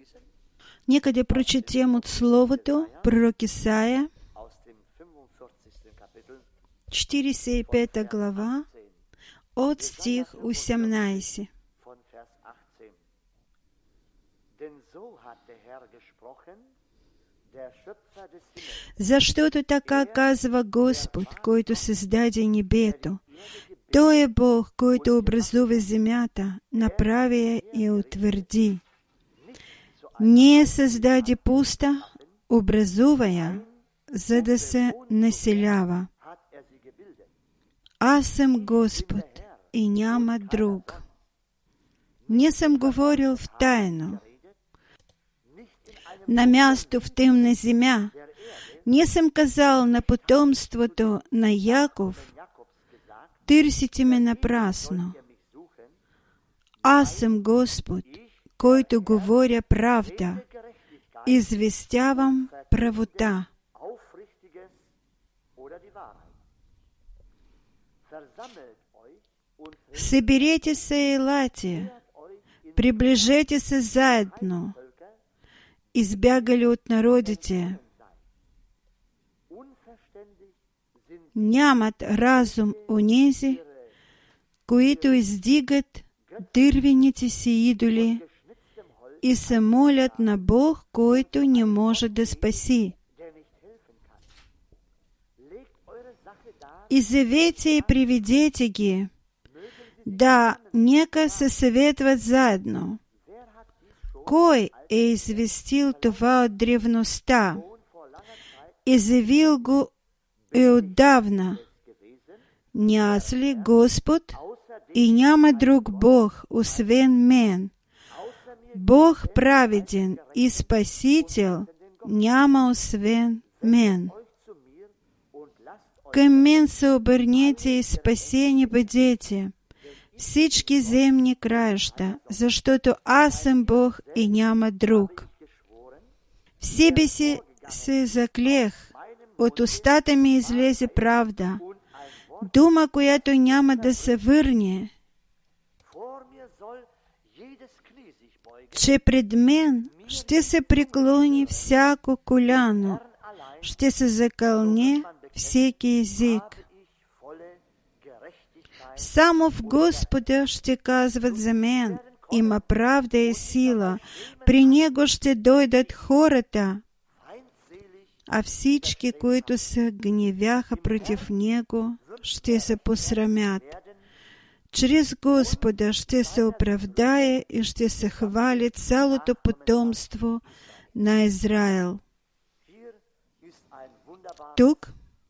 Нека да прочетем от Словото, пророк Исаия, 45 глава, от стих 18. Защото така казва Господ, който създаде небето. Той е Бог, който образува земята, направи я и утвърди. Не създаде пуста, образува я, за да се населява. Аз съм Господ и няма друг. Не съм говорил в тайно, на място в тъмна земя. Не съм казал на потомството на Яков: търсите ме напрасно. Аз съм Господ, който говоря правда, известявам правота. Съберете се и елате, приближете се заедно, избягали от народите. Нямат разум онези, които издигат дървените си идоли и се молят на Бог, който не може да спаси. Изявете и приведете ги, да нека се съветват заедно. Кой е известил това от древността? Изявил го и отдавна. Не аз ли Господ? И няма друг Бог, освен мен. Бог праведен и Спасител няма освен мен. Към мен се обърнете и спасени бъдете, всички земни краища, защото аз съм Бог и няма друг. В себе си се заклех, от устата ми излезе правда, дума, която няма да се върне, че пред мен ще се преклони всяко коляно, ще се закълне всеки език. Само в Господа ще казват за мен: има правда и сила, при Него ще дойдат хората, а всички, които се гневяха против Него, ще се посрамят. Чрез Господа ще се оправдае и ще се хвали цялото потомство на Израил. Тук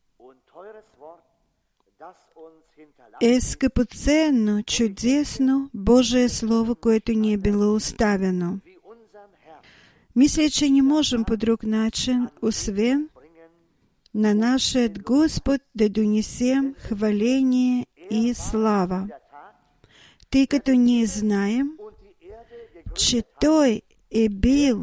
е скъпоценно, чудесно Божие Слово, което ни е било оставено. Мисля, че не можем по друг начин, освен на нашия Господ да донесем хваление и слава, тъй като ние знаем, че Той е бил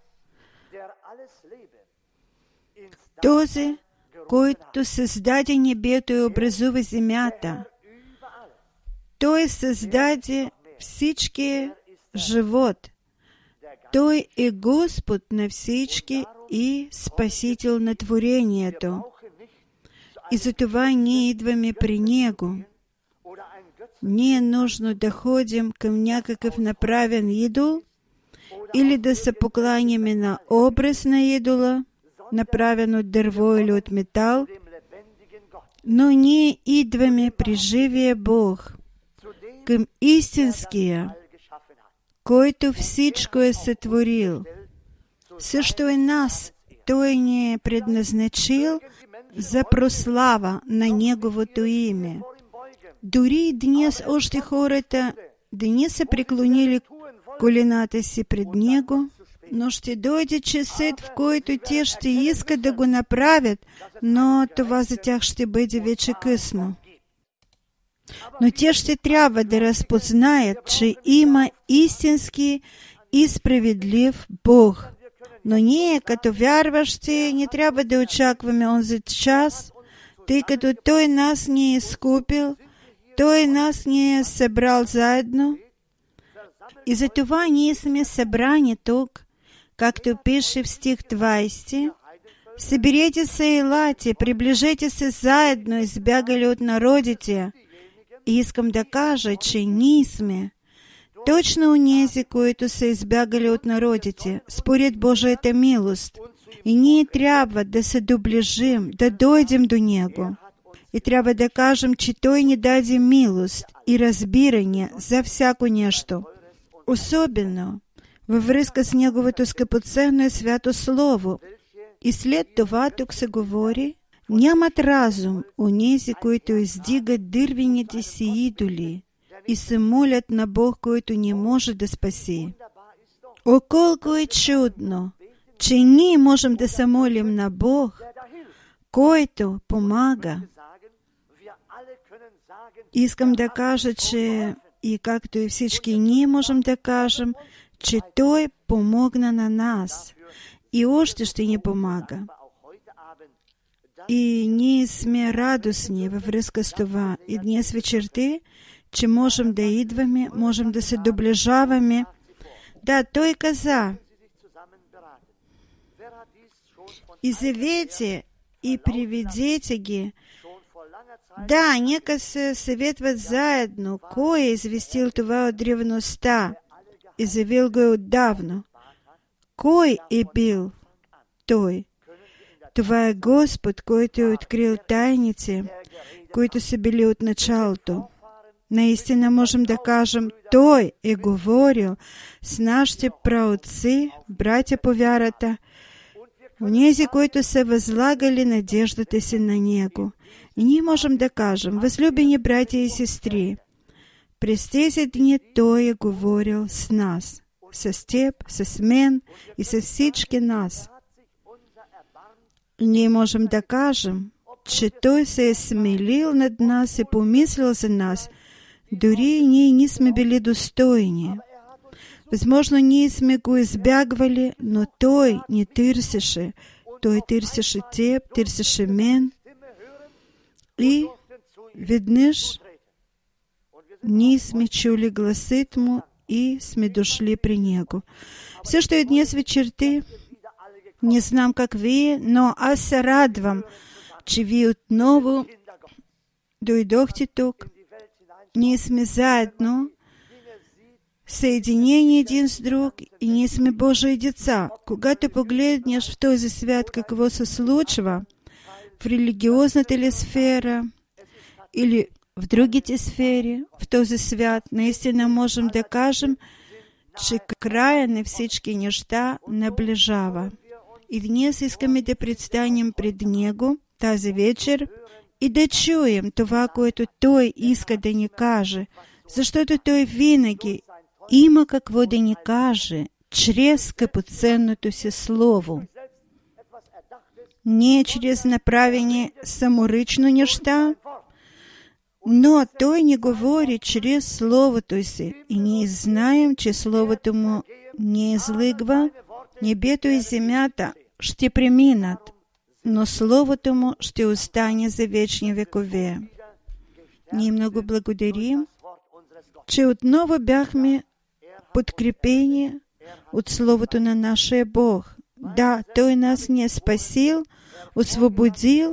този, който създаде небето и образува земята. Той създаде всички живот. Той е Господ на всички и Спасител на творението. И затова ние идваме при Него. Не е нужно да ходим към някакъв направен идол или да се покланяме на образ на идола, направен от дърво или от метал, но ние идваме при живия Бог, към истинския, който всичко е сътворил. Също и нас Той ни е предназначил за прослава на Неговото име. Дори и днес още хората да не са преклонили колената си пред Него, но ще дойде часът, в който те ще искат да го направят, но това за тях ще бъде вече късно. Но те ще трябва да разпознаят, че има истински и справедлив Бог. Но ние, като вярващи, не трябва да очакваме онзи час, тъй като Той нас ни е изкупил, Той нас ни е събрал заедно. И затова ние сме събрани тук както пише в стих 20, «Съберете се и лате, приближете се заедно, избягали от народите». И искам да кажа, че ние сме точно онези, които са избягали от народите, според Божията милост. И ние трябва да се доближим, да дойдем до Него. И трябва да кажем, че Той ни даде милост и разбиране за всяко нещо. Особено във връзка с Неговото скъпоценно и свято Слово. И след това тук се говори, нямат разум онези, които издигат дървените си идоли и се молят на Бог, който не може да спаси. О, колко е чудно, че ние можем да се молим на Бог, който помага. Искам да кажа, че и както и всички ние можем да кажем, че Той помогна на нас и още ще ни помага. И ние сме радостни във връзка с това. И днес вечерта, че можем да идваме, можем да се доближаваме. Да, Той каза, изявете и приведете ги. Да, нека се съветват заедно. Кой е известил това от древността? Изявил го отдавна. Кой е бил Той? Това е Господ, който е открил тайните, които са били от началото. Наистина можем да кажем, Той е говорил с нашите праотци, братя по вярата, онези, които са възлагали надеждата си на Него. И ние можем да кажем, възлюбени братя и сестри, през тези дни Той е говорил с нас, с теб, с мен и с всички нас. И ние можем да кажем, че Той се е смелил над нас и помислил за нас, дори и ние не сме били достойни. Възможно, ние сме го избягвали, но Той ни търсеше. Той търсеше теб, търсеше мен. И веднъж ние сме чули гласът Му и сме дошли при Него. Също и днес вечерта, не знам как вие, но аз се радвам, че вие отново дойдохте тук. Ние сме заедно, съединени един с друг и ние сме Божии деца. Когато погледнеш в този свят какво се случва, в религиозната ли сфера или в другите сфери, в този свят, наистина можем да кажем, че края на всички неща наближава. И днес искаме да предстанем пред Него тази вечер и да чуем това, което Той иска да ни каже, защото Той винаги има какво да ни каже чрез скъпоценното си Слово. Не чрез направени саморъчно неща, но Той ни говори чрез Словото си. И ние знаем, че Словото Му не излъгва, небето и земята ще преминат, но Словото Му ще остане за вечни векове. Ние много благодарим, че отново бяхме подкрепени от Словото на нашия Бог. Да, Той нас не е спасил, освободил.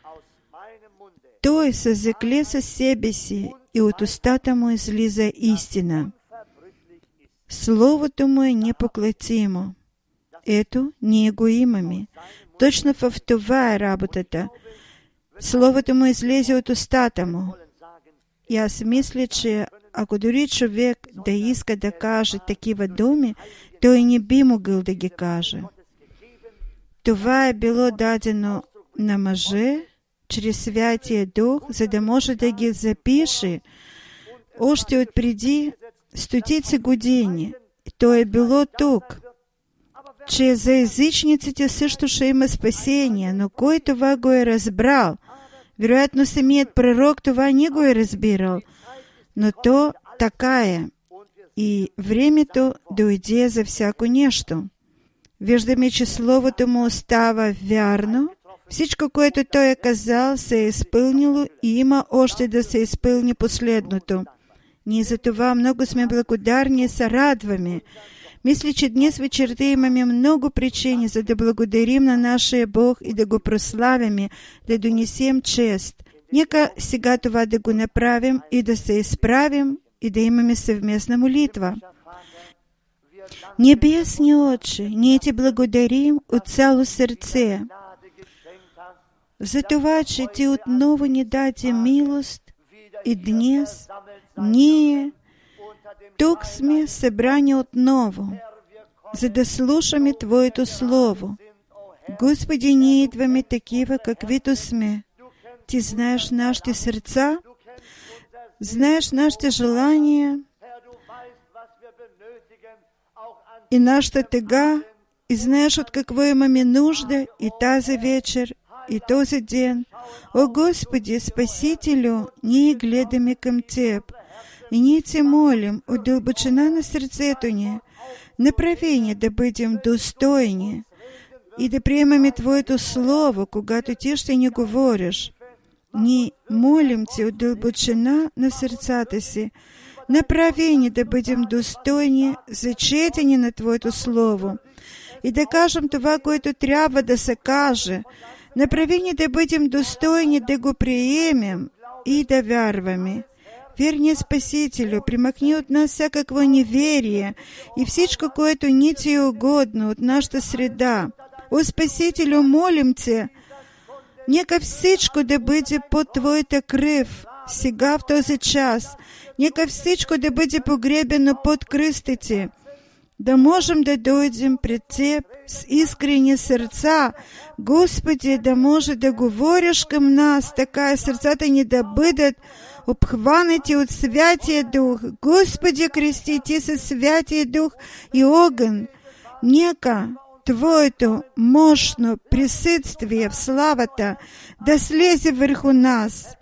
Той се закле със себе си и от устата Му излиза истина. Словото Му е непоклатимо. Ето, ние го имаме. Точно в това е работата. Словото Му излезе от устата Му. И аз мисля, че ако дори човек да иска да каже такива думи, той не би могъл да ги каже. Това е било дадено на мъже чрез Святия Дух, за да може да ги запише още от преди стотици години. То е било тук, че за езичниците също ще има спасение, но кой това го е разбрал? Вероятно, самият пророк това не го е разбирал, но то така е. И времето дойде за всяко нещо. Виждаме, че Словото Му остава вярно. Всичко, което Той е казал, се е изпълнило и има още да се изпълни последното. Ние за това много сме благодарни и се радваме. Мислячи днес вечерта имаме много причини, за да благодарим на нашия Бог и да го прославяме, да донесем чест. Нека сега това да го направим и да се изправим и да имаме съвместна молитва. Небесни Отче, ние Ти благодарим от цяло сърце за това, че Ти отново ни даде милост и днес ние тук сме събрани отново, за да слушаме Твоето Слово. Господи, ние идваме такива, каквито сме. Ти знаеш нашите сърца, знаеш нашите желания и нашата тъга, и знаеш от какво имаме нужда и тази вечер, и този ден. О Господи, Спасителю, ние гледаме към Теб и ние Те молим от дълбочина на сърцето ни, направи ни да бъдем достойни и да приемаме Твоето Слово, когато Ти ще ни говориш. Ние молим Те от дълбочина на сърцата си, направи ни да бъдем достойни за четене на Твоето Слово и да кажем това, което трябва да се каже. Направи ни да бъдем достойни да го приемем и да вярваме. Верни Спасителю, примахни от нас всякакво неверие и всичко, което не Ти е угодно от нашата среда. О Спасителю, молим Те, нека всичко да бъде под Твоята кръв, сега в този час. Нека всичко да бъде погребено под кръста Ти, да можем да дойдем пред Теб с искрени сърца. Господи, да може да говориш към нас, така сърцата ни да бъдат обхванати от Святия Дух. Господи, крести Ти със Святия Дух и огън. Нека Твоето мощно присъствие в славата да слезе върху нас.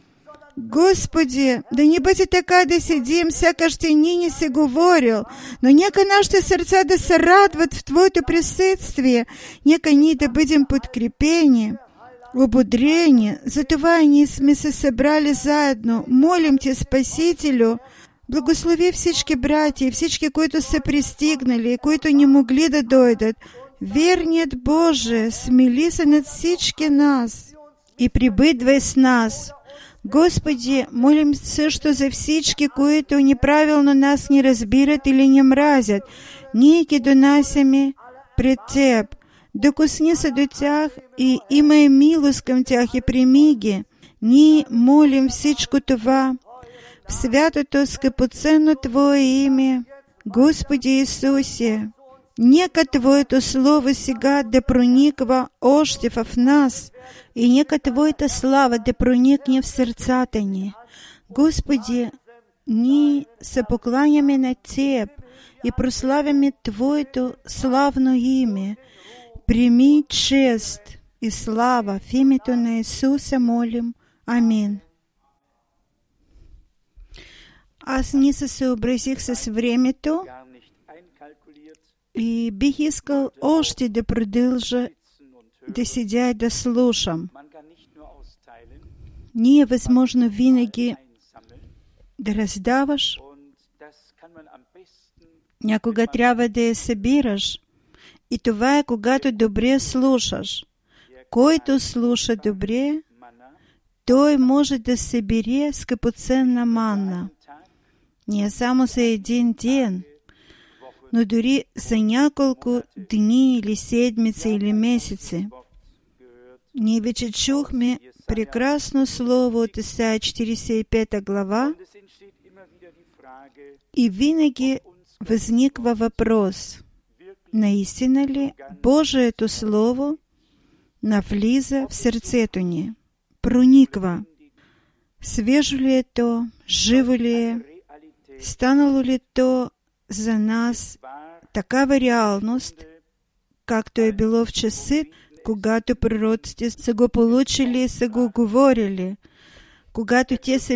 Господи, да не бъде така да седим, сякаш Ти не си говорил, но нека нашите сърца да се радват в Твоето присъствие. Нека ние да бъдем подкрепени, ободрени. Затова ние сме се събрали заедно. Молим Те, Спасителю, благослови всички братя и всички, които са пристигнали, които не могли да дойдат. Верният Боже, смили се над всички нас и прибъдвай с нас. Господи, молим също за всички, които неправилно нас не разбират или не мразят. Ние ги донасяме пред Теб. Докосни се до тях и имай милост към тях и прими ги. Ние молим всичко това в святото скъпоценно Твое име, Господи Исусе. Нека Твоето Слово сега да прониква още в нас и нека Твоята слава да проникне в сърцата ни. Господи, ние се покланяме на Теб и прославяме Твоето славно име. Прими чест и слава в името на Исуса молим. Амин. Аз не се съобразих с времето и бих искал още да продължа да седя и да слушам. Не е възможно винаги да раздаваш. Някога трябва да я събираш. И това е когато добре слушаш. Който слуша добре, той може да събере скъпоценна манна. Не само за един ден, но дори за няколко дни или седмици или месеци. Ние вече чухме прекрасно слово от Исаия 45 глава и винаги възниква въпрос: наистина ли Божието Слово навлиза в сърцето ни, прониква? Свежо ли е то, живо ли е, станало ли то за нас такава реалност, както е било в часи, когато пророците са го получили и са го говорили, когато те са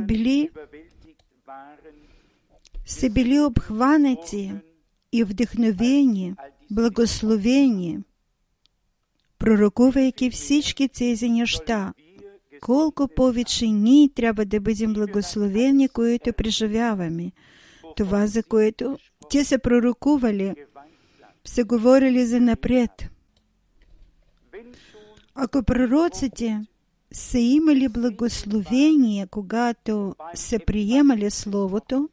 били обхванати и вдъхновени, благословени, пророкувайки всички тези неща. Колко повече ние трябва да бъдем благословени, които преживяваме. Това, за което те са пророкували, се говорили за напред. Ако пророците са имали благословение, когато са приемали Словото,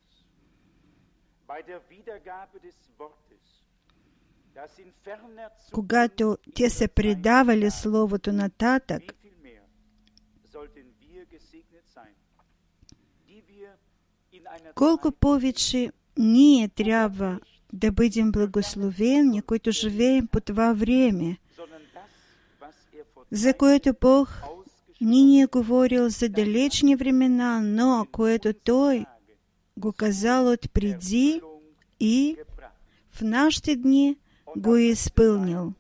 когато те са предавали Словото нататък, колко повече ние трябва да бъдем благословени, които живеем по това време, за което Бог ни е говорил за далечни времена, но което Той го казал отпреди и в нашите дни го е изпълнил.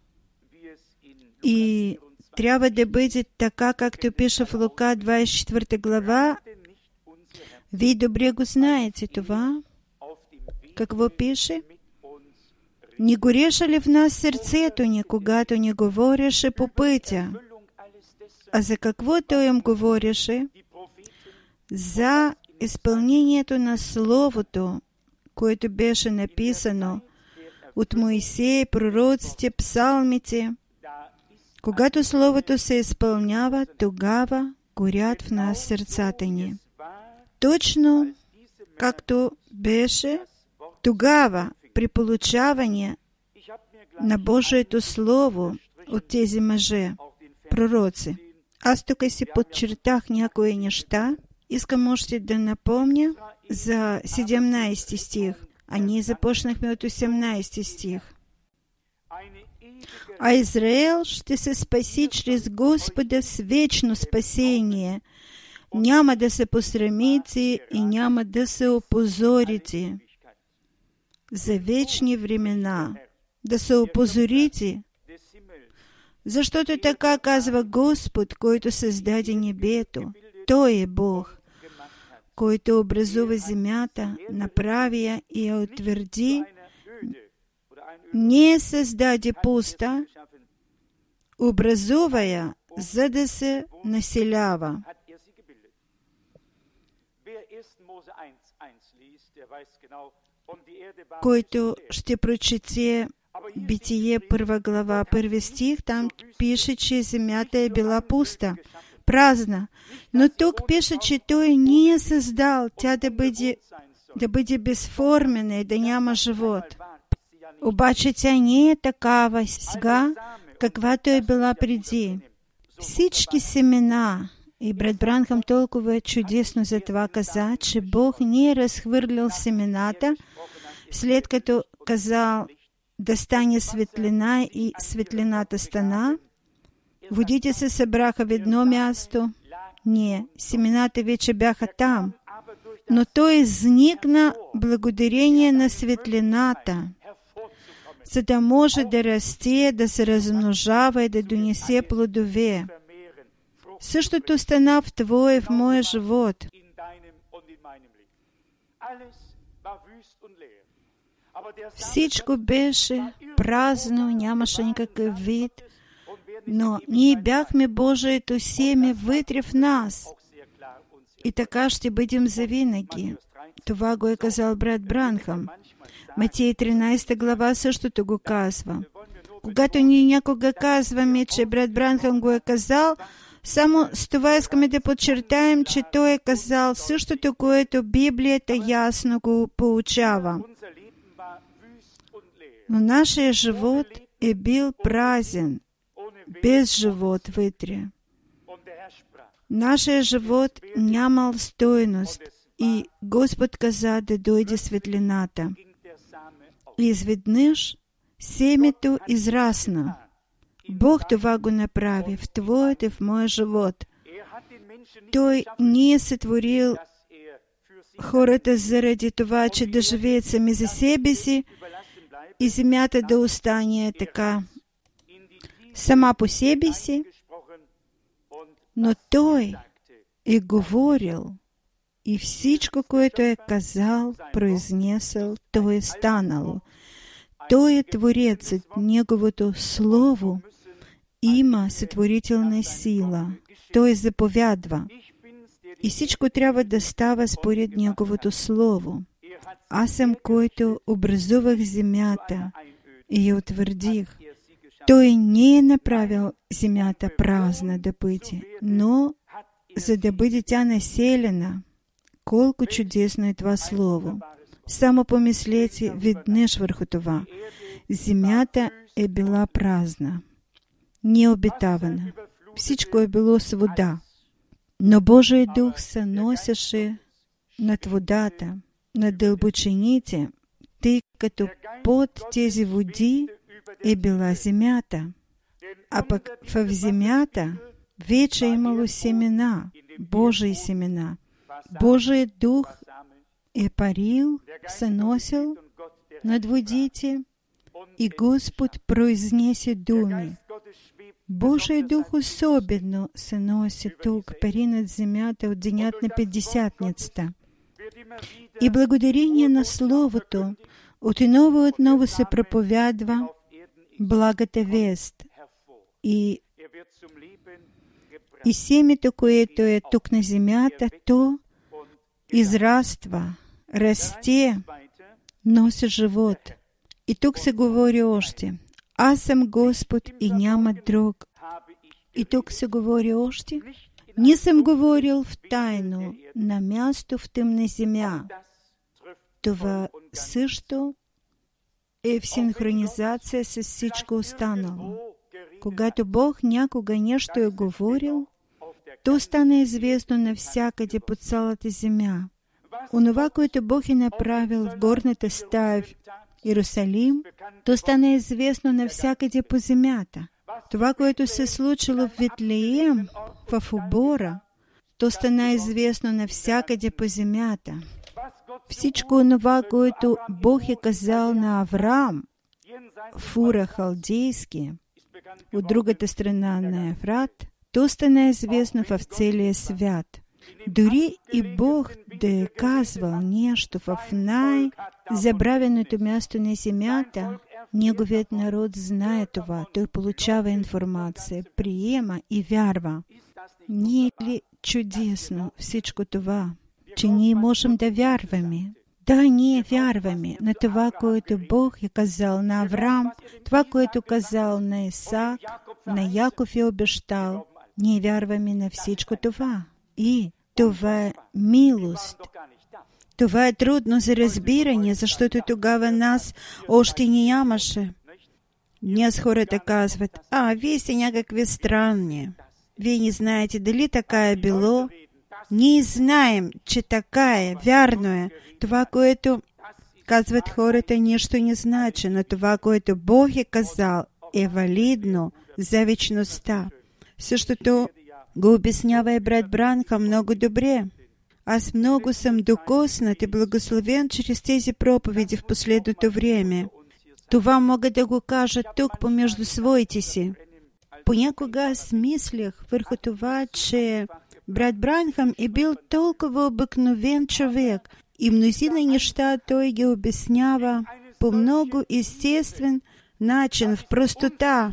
И трябва да бъде така, както пише в Лука 24 глава. Вие добре го знаете това. Какво пише? Не гореше ли в нас сърцето ни, когато ни говореше по пътя? А за какво Той им говореше? За изпълнението на Словото, което беше написано от Моисей, пророците, псалмите. Когато Словото се изпълнява, тогава горят в нас сърцата ни. Точно както беше тогава при получаване на Божието Слово от тези мъже, пророци. Аз тук си подчертах някои неща. Искам още да напомня за 17 стих, а ние започнахме от 18 стих. А Израел ще се спаси чрез Господа с вечно спасение. Няма да се посрамите и няма да се опозорите. За вечни времена. Да се опозорите. Защото така казва Господ, който създаде небето. Той е Бог, който образува земята, направи я и я утвърди. Не създаде пуста, образува я, за да се населява. Който ще прочете Битие 1 глава, 1 стих, там пише, че земята е била пуста, празна. Но тук пише, че Той не е създал тя да бъде безформена и да няма живот. Обаче тя не е такава сега, каквато е била преди. Всички семена, и брат Бранхам толкова чудесно за това каза, че Бог не е разхвърлял семената, след като казал да стане светлина и светлината стана. Водите се събраха в едно място. Не, семената вече бяха там. Но той изникна благодарение на светлината, за да може да расте, да се размножава и да донесе плодове. Същото стана в твоя и в моя живот. Всичко беше празно, нямаше никакъв вид, но ние бяхме Божието семе вътре в нас. И така ще бъдем завинаги. Това го е казал брат Бранхам. Матей 13 глава същото го казва. Когато ние някога казваме, че брат Бранхам го е казал, само с това искаме да подчертаем, че той е казал същото, което Библията ясно го поучава. Но нашия живот е бил празен, без живот вътре. Нашия живот нямал стойност и Господ каза да дойде светлината. И изведнъж семето израсна. Бог това го направи в твоят и в моя живот. Той не е сътворил хората заради това, че да живеят сами за себе си и земята да остане така сама по себе си, но Той е говорил и всичко, което е казал, произнесъл, то е станало. Той е Творецът, Неговото Слово има сътворителна сила. Той заповядва. И всичко трябва да става според Неговото Слово. Аз съм, който образувах земята и утвердих. Той не направил земята празна да бъде, но за да бъде тя населена. Колко чудесно е това слово! Само помислете веднъж върху това. Земята е била празна, необитавана. Всичко е било с вода. Но Божий дух се носеше над водата, над дълбочините, тъй като под тези води е била земята. А пък в земята вече имало семена, Божии семена. Божий дух е парил, се носил над водите, и Господ произнесе думи. Божий дух особено се носи тук, пари над земята от денят на Петдесятницата. И благодарение на Словото отново се проповядва благата вест. И семето, което е тук на земята, то израства, расте, носи живот. И тук се говори още: аз съм Господ и няма друг. И тук се говори още: не съм говорил в тайно, на място в тъмна земя. Това също е в синхронизация с всичко останало. Когато Бог някога нещо е говорил, то стане известно навсякъде по цялата земя. Онова, което Бог е направил в горната стая в Иерусалим, то стане известно навсякъде по земята. Това, което се случило в Витлеем, в обора, то стана известно навсякъде по земята. Всичко онова, което Бог е казал на Авраам в Ура Халдейски, от другата страна на Ефрат, то стана известно в целия свят. Дори и Бог да е казвал нещо в най-забравеното място на земята, Неговият народ знае това. Той получава информация, приема и вярва. Не е ли чудесно всичко това, че ние можем да вярваме? Да, ние вярваме на това, което Бог е казал на Авраам, това, което казал на Исаак, на Яков е обещал. Ние вярваме на всичко това. И това е милост. Това е трудно за разбиране, защото тогава нас още нямаше. Днес хората казват: вие сте някакви странни. Вие не знаете дали така е било. Ние знаем, че така е, вярно е. Това, което казват хората, нищо не значи, но това, което Бог е казал, е валидно за вечността. Същото го обяснява и брат Бранхам много добре. Аз много съм докоснат и благословен чрез тези проповеди в последното време. Това мога да го кажа тук помежду своите си. Понякога аз мислях върху това, че брат Бранхам е бил толкова обикновен човек и мнозина неща той ги обяснява по много естествен начин, в простота.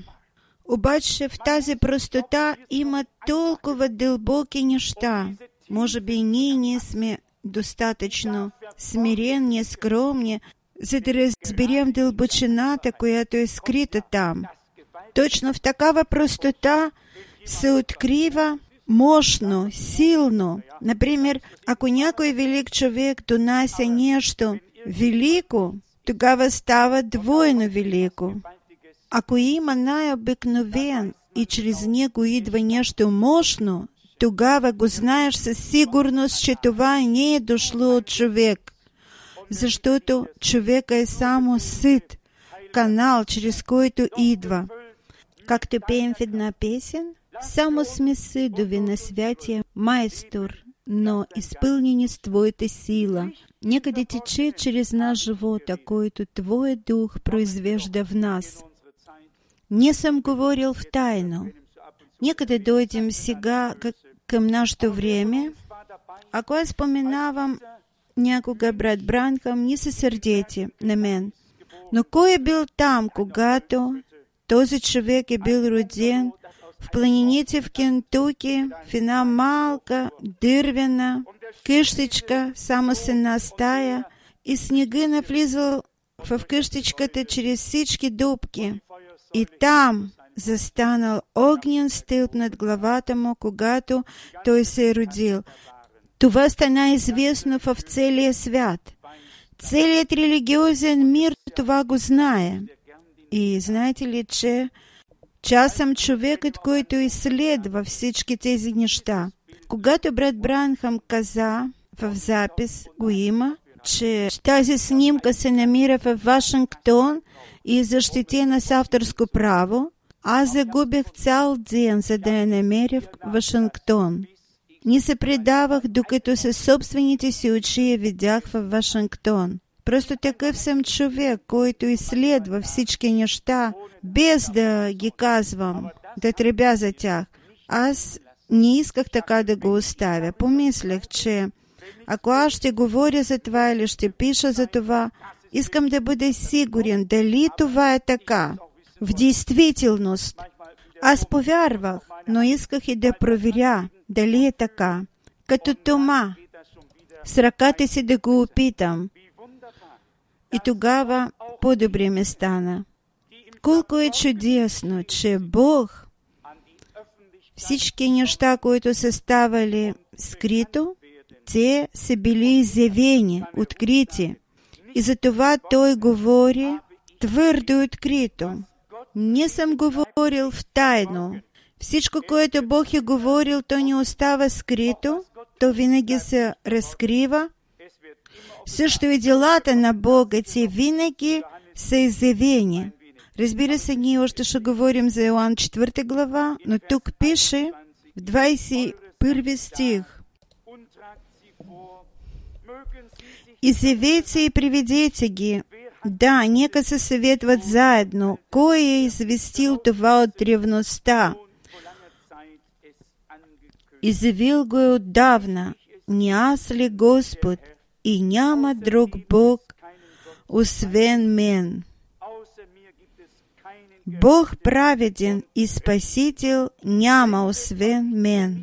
Обаче в тази простота има толкова дълбоки неща. Може би ние не сме достатъчно смирени, скромни, за да разберем дълбочината, която е скрита там. Точно в такава простота се открива мощно, силно. Например, ако някой велик човек донася нещо велико, тогава става двойно велико. Ако има най-обикновен и чрез него идва нещо мощно, тогава го знаеш със сигурност, че това не е дошло от човек. Защото човека е само сит, канал, чрез който идва. Както пеем в една песен: само сме съдови на святия майстор, но изпълнени с Твоята сила. Нека да тече чрез наш живота, който Твой дух произвежда в нас. Не съм говорил в тайно. Нека да дойдем сега към нашето време. Ако аз споменавам някога брат Бранхам, не се сърдете на мен. Но кой е бил там, когато този човек е бил роден в планините в Кентуки, в една малка дървена къщичка, само с една стая, и снега навлизал в къщичката чрез всички дупки, и там застанал огнен стълб над главата му, когато той се е родил. Това стана известно в целия свят. Целият религиозен мир това го знае. И знаете ли, че аз съм човекът, който изследва всички тези неща. Когато брат Бранхам каза, в запис го има, че тази снимка се намира в Вашингтон и е защитена с авторско право, аз загубих цял ден, за да я намеря в Вашингтон. Не се предавах, докато със собствените си очи я видях в Вашингтон. Просто такъв съм човек, който изследва всички неща, без да ги казвам, да требя за тях. Аз не исках така да го оставя. Помислях, че ако аз ще говоря за това или ще пиша за това, искам да бъда сигурен дали това е така. В действителност, аз повярвах, но исках и да проверя дали е така. Като Тома, с ръката си да го опитам. И тогава по-добре ми стана. Колко е чудесно, че Бог всички неща, които са ставали скрито, те са били изявени, открити. И затова Той говори твърдо и открито. Не съм говорил в тайно. Всичко, което Бог е говорил, то не остава скрито, то винаги се разкрива. Също и делата на Бога, те винаги са изявени. Разбира се, ние още ще говорим за Йоан 4 глава, но тук пише в 21 стих: изявете и приведете ги. Да, нека се съветват заедно. Кой е известил това от древността? Изявил го е отдавна. Не аз ли Господ? И няма друг Бог, освен мен. Бог праведен и Спасител няма освен мен.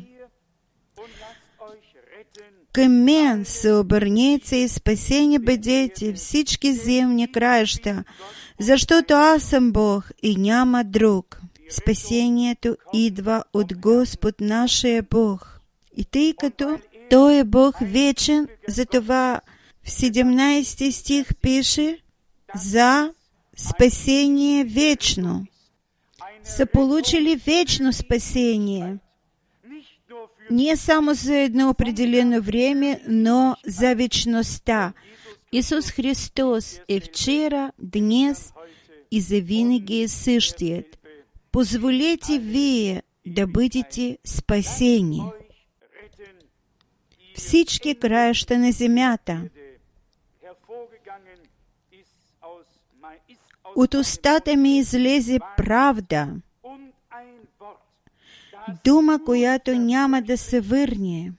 Към мен се обърнете и спасени бъдете всички земни краища, защото аз съм Бог и няма друг. Спасението идва от Господ нашия Бог. И тъй като Той е Бог вечен, затова в 17 стих пише за спасение вечно. Са получили вечно спасение. Не само за едно определено време, но за вечността. Исус Христос е вчера, днес и завинаги е същият. Позволете вие да бъдете спасени. Всички краища на земята. От устата ми излезе правда, дума, която няма да се върне.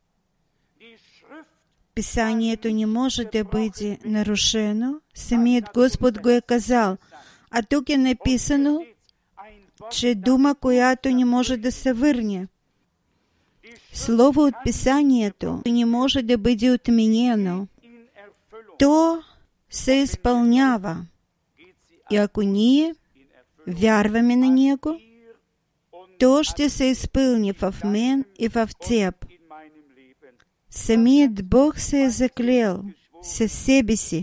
Писанието не може да бъде нарушено. Самият Господ го е казал. А тук е написано, че дума, която не може да се върне. Слово от Писанието не може да бъде отменено. То се изпълнява. И ако ние вярваме на Него, то ще се изпълни в мен и в теб. Самият Бог се е заклел със себе си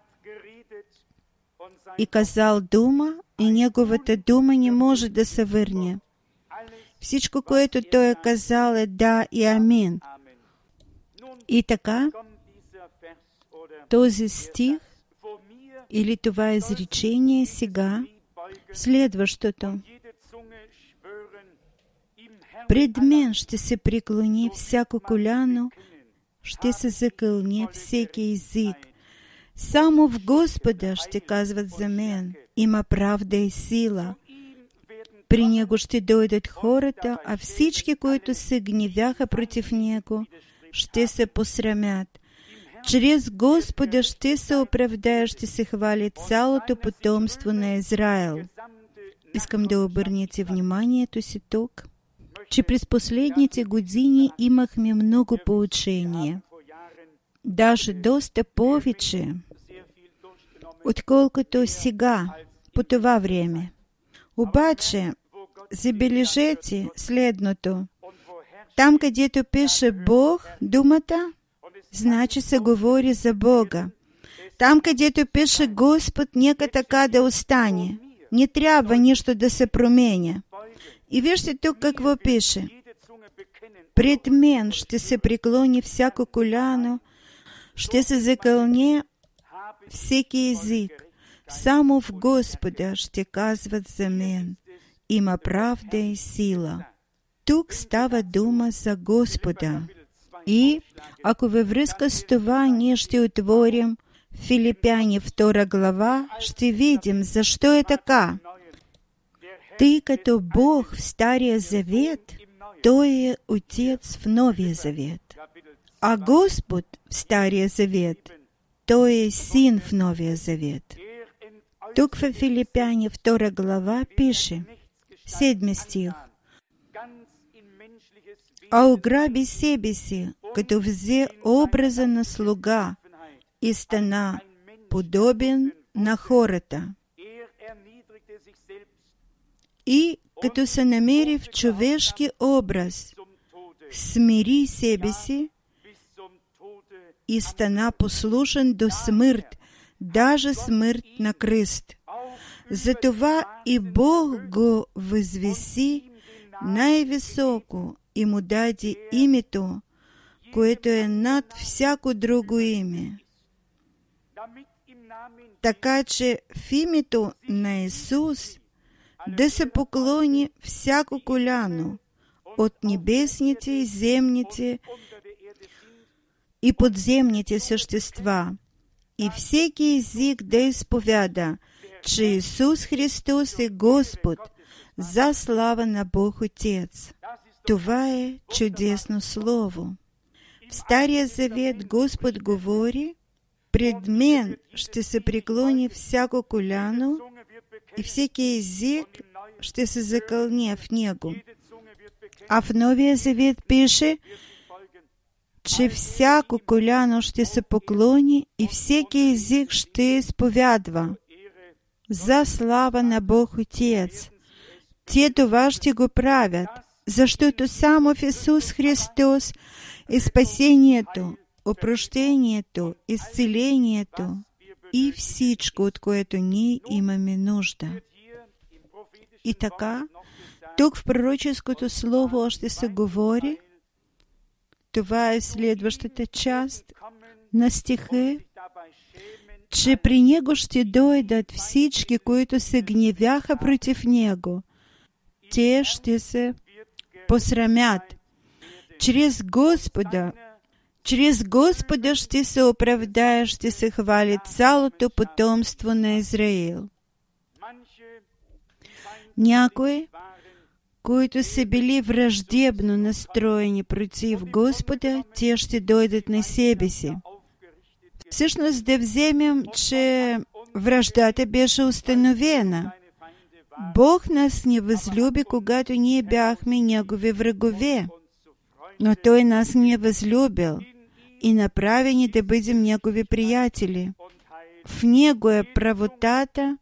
и казал дума, и Неговата дума не може да се върне. Всичко, което Той е казал, е да и амин. И така, този стих или това изречение сега, следващото. Пред мен ще се преклони всяко коляно, ще се закълне всеки език. Само в Господа ще казват за мен, има правда и сила. При Него ще дойдат хората, а всички, които се гневяха против Него, ще се посрамят. Чрез Господа ще се оправдае, ще се хвали цялото потомство на Израил. Искам да обърнете вниманието си тук, че през последните години имахме много поучения. Даже доста повече. отколкото сега, по това време. Обаче, забележете следното. Там, където пише Бог, думата, значи се говори за Бога. Там, където пише Господ, нека така да остане. Не трябва нищо да се променя. И вижте тук какво пише. Пред мен ще се преклони всяко коляно, ще се закълне всеки език. Само в Господа ще казват за мен. Има правда и сила. Тук става дума за Господа. И ако във връзка с това ние ще отворим Филипяни 2 глава, ще видим защо е така. Тъй като Бог в Стария Завет, Той е Отец в Новия Завет. А Господ в Стария Завет, Той е Син в Новия Завет. Тук в Филипяни 2 глава пише, 7 стих. А ограби себе си, като взе образа на слуга и стана подобен на хората. И като се намери в човешки образ, смири себе си и стана послушен до смърт, даже смърт на кръст. Затова и Бог го възвиси най-високо и му даде името, което е над всяко друго име. Така че в името на Исус да се поклони всяко коляно от небесните и земните и подземните същества, и всеки език да изповяда, че Исус Христос е Господ, за слава на Бог Отец. Това е чудесно слово. В Стария Завет Господ говори, пред мен ще се преклони всяко коляно и всеки език ще се закълне в него. А в Новия Завет пише, че всяко коляно ще се поклони и всеки език ще изповядва за слава на Бог Отец. Те това ще го правят, защото само в Исус Христос е спасението, опрощението, изцелението и всичко, от което ние имаме нужда. И така, тук в пророческото слово още се говори, това е следващата част на стиха, че при Него ще дойдат всички, които се гневяха против Него. Те ще се посрамят. Чрез Господа ще се оправдае, ще се хвали цялото потомство на Израил. Някои, които са били враждебно настроени против Господа, те ще дойдат на себе си. Всъщност да вземем, че враждата беше установена. Бог нас не възлюби, когато ние бяхме Негови врагове. Но Той нас не възлюбил и направи ни да бъдем Негови приятели. В Него е правотата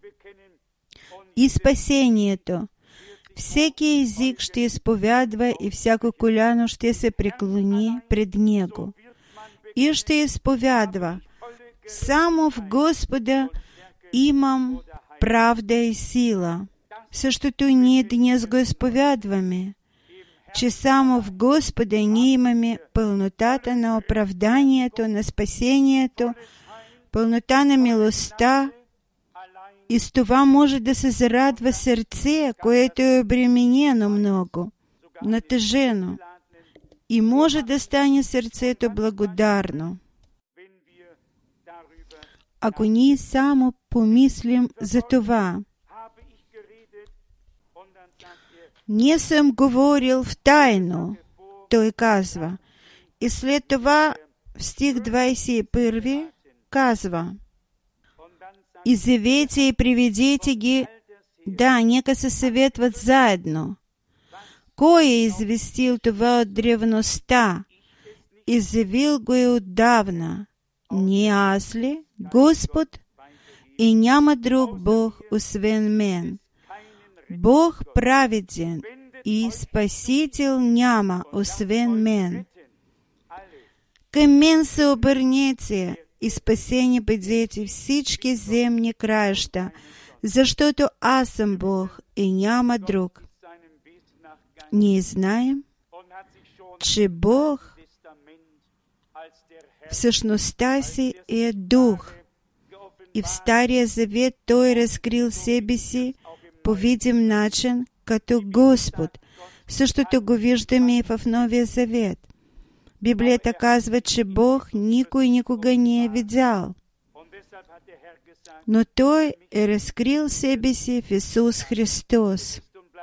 и спасението. Всеки език ще изповядва и всяко коляно ще се преклони пред Него. И ще изповядва: само в Господа имам правда и сила. Същото ние днес го изповядваме, че само в Господа ние имаме пълнотата на оправданието, на спасението, пълнота на милостта, и с това може да се зарадва сърце, което е обременено много, натъжено, и може да стане сърцето благодарно. Ако ние само помислим за това. Не съм говорил в тайно, той казва. И след това в стих 21 казва: изявете и приведете ги, да, нека се съветват заедно. Кой е известил това от древността? Изявил го и отдавна. Не аз ли, Господ? и няма друг Бог, освен мен. Бог праведен и Спасител няма, освен мен. Към мен се обърнете и спасение бъдете всички земни краища, защото аз съм Бог и няма друг. Ние знаем, че Бог в същността си е Дух. И в Стария Завет Той разкрил себе си по видим начин като Господ. Същото го виждаме и в Новия Завет. Библията казва, че Бог никой никога не е видял. Но Той е разкрил себе си в Исус Христос.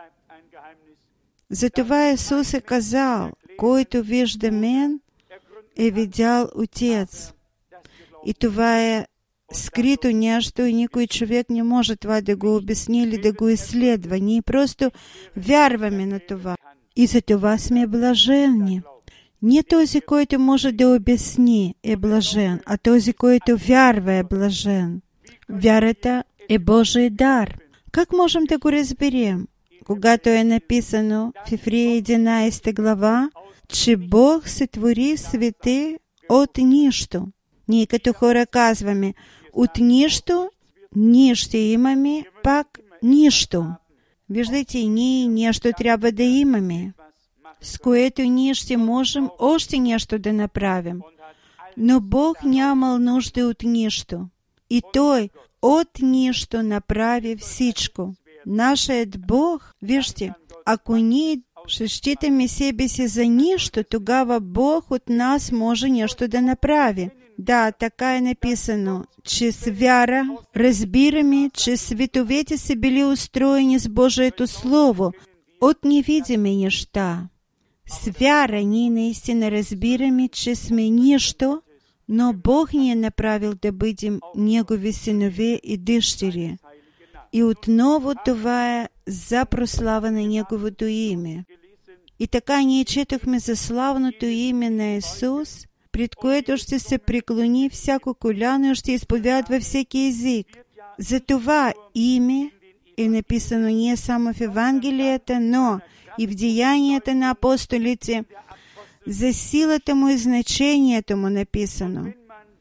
Затова Исус е казал, който вижда мен, е видял Отец. И това е скрито нещо и никой човек не може това да го обясни или да го изследва. Ние просто вярваме на това. И за това сме блаженни. Не този, който може да обясни, е блажен, а този, който вярва, е блажен. Вярата е Божий дар. Как можем да го разберем? Когато е написано в Ефрея 11 глава, че Бог сътвори свете от нищо. Ние като хора казваме, от нищо, ние ще имаме пак нищо. Виждате, ние нещо трябва да имаме, с което ние ще можем още нещо да направим. Но Бог нямал нужда от нищо. И Той от нищо направи всичко. Нашият Бог, вижте, ако ние ще считаме себе си за нищо, тогава Бог от нас може нещо да направи. Да, така е написано, че с вяра разбираме, че световете са били устроени с Божието Слово от невидими неща. С вяра ние наистина разбираме, че сме нищо, но Бог ни е направил да бъдем Негови синове и дъщери. И отново това е за прослава на Неговото име. И така ние четохме за славното име на Исус, пред което ще се преклони всяко коляно и ще изповядва всеки език. За това име е написано не само в Евангелията, но и в деянията на апостолите. За силата му и значението му написано.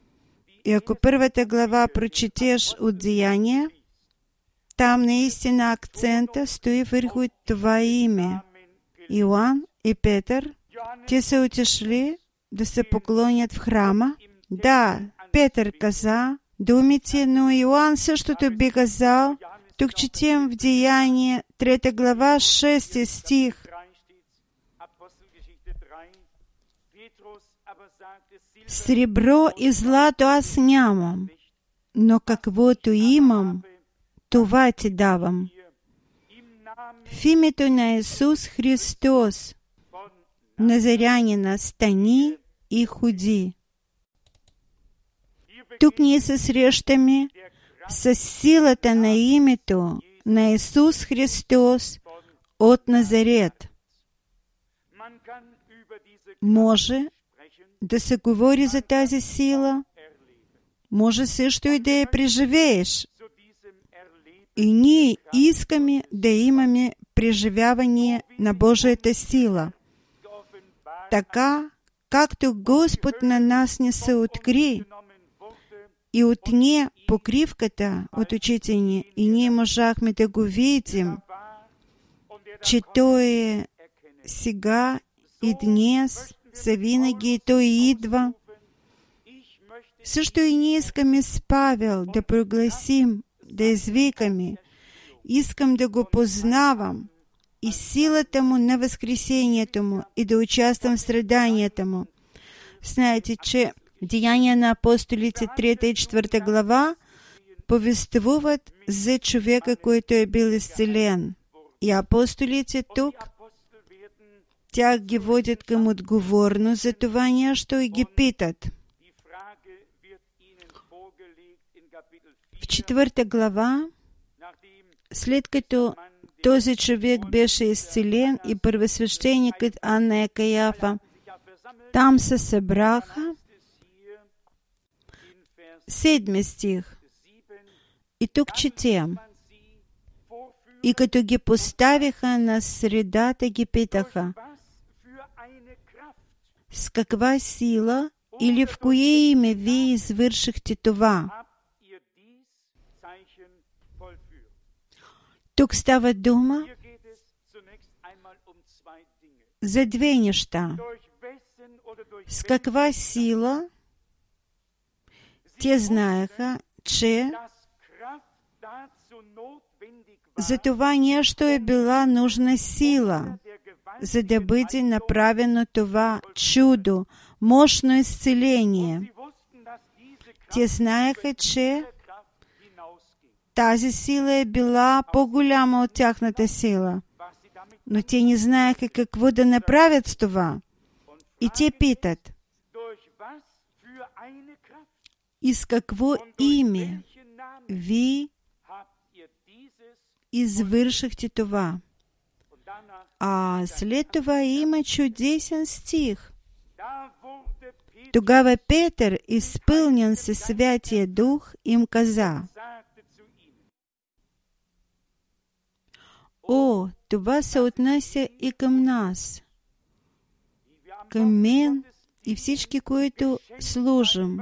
И ако първата глава прочетеш от Деяния, там наистина акцента стои върху това име. Иоанн и Петър, те са отишли да се поклонят в храма. Да, Петър каза думите, но Иоанн същото би казал. Тук четем в Деяние 3 глава 6 стих. Сребро и злато аз нямам, но каквото имам, това ти давам. В името на Исус Христос, Назарянина, стани и ходи. Тук ние се срещаме с силата на името на Исус Христос от Назарет. Може да се говори за тази сила, може също и да я преживееш. И ние искаме да имаме преживяване на Божията сила. Така, както Господ на нас не се откри и отне покривката от очите ни, и ние можахме да го видим, че Той е сега и днес, завинаги, и Той идва. Също и ние искаме с Павел да прогласим, да извикаме. Искам да го познавам и силата му на възкресението му и да участвам в страданията му. Знаете, че в Деяния на апостолите 3 и 4 глава повествуват за човека, който е бил изцелен. И апостолите тук, тях ги водят към отговорност за това нещо и ги питат. В 4 глава, след като този човек беше изцелен и първосвещеникът Анна и Каяфа там се събраха, 7 стих. И тук четем. И като ги поставиха на средата, ги питаха: с каква сила или в кое име вие извършихте това? Тук става дума за две неща. С каква сила те знаеха, че за това нещо е била нужна сила, за да бъде направено това чудо, мощно изцеление. Те знаеха, че тази сила е била по-голяма от тяхната сила, но те не знаеха какво да направят с това. И те питат: и с какво име ви извършихте това? А след това има чудесен стих. Тогава Петър, изпълнен със Святия Дух, им каза: О, това се отнася и към нас, към мен и всички, които служим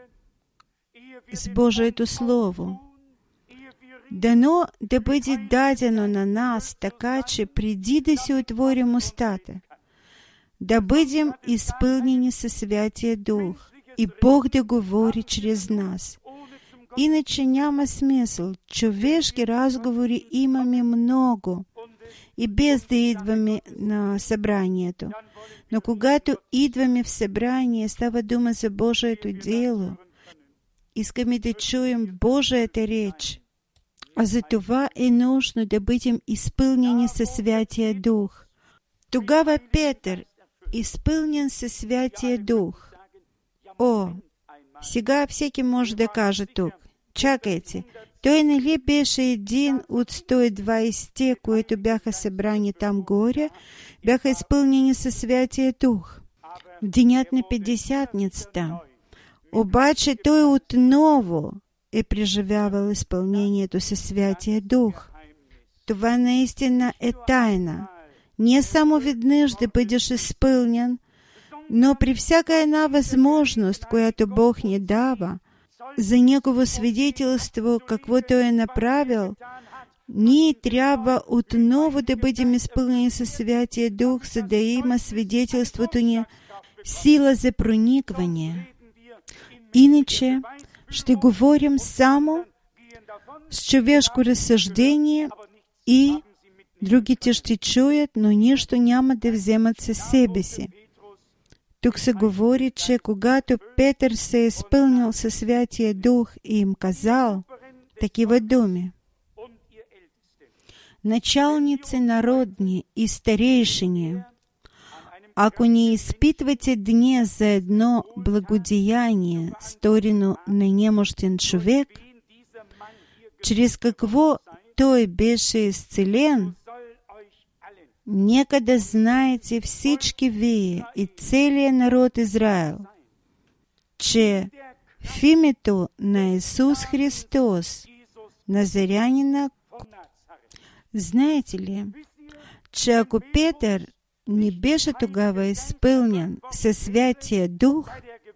с Божието Слово. Дано да бъде дадено на нас така, че преди да си отворим устата, да бъдем изпълнени със Святия Дух и Бог да говори чрез нас. Иначе няма смисъл. Човешки разговори имаме много и без да идваме на събранието. Но когато идваме в събрание, става дума за Божието дело. Искаме да чуем Божията реч. А за това е нужно да бъдем изпълнени със Святия Дух. Тогава Петър, изпълнен със Святия Дух. О, сега всеки може да каже тук: чакайте, той нали беше един от 120, които бяха събрани там горе, бяха изпълнени със Святия Дух в денят на Петдесятницата. Обаче той отново е преживявал изпълнението със Святия Дух. Това наистина е тайна. Не само веднъж да бъдеш изпълнен, но при всяка една възможност, която Бог ни дава, за Негово свидетелство, какво Той е направил, ние трябва отново да бъдем изпълнени със Святия Дух, за да има свидетелството ни сила за проникване. Иначе ще говорим само с човешко разсъждение и другите ще чуят, но нищо няма да вземат със себе си. Тук се говори, че когато Петър се е изпълнил със Святия Дух и им казал такива думи: началници народни и старейшини, ако не изпитвате днес за едно благодеяние, сторено на немощен човек, чрез какво той беше изцелен, нека да знаете всички вие и целият народ Израил, че в името на Исус Христос, Назарянина, знаете ли, че ако Петър не беше тогава изпълнен със Святия Дух,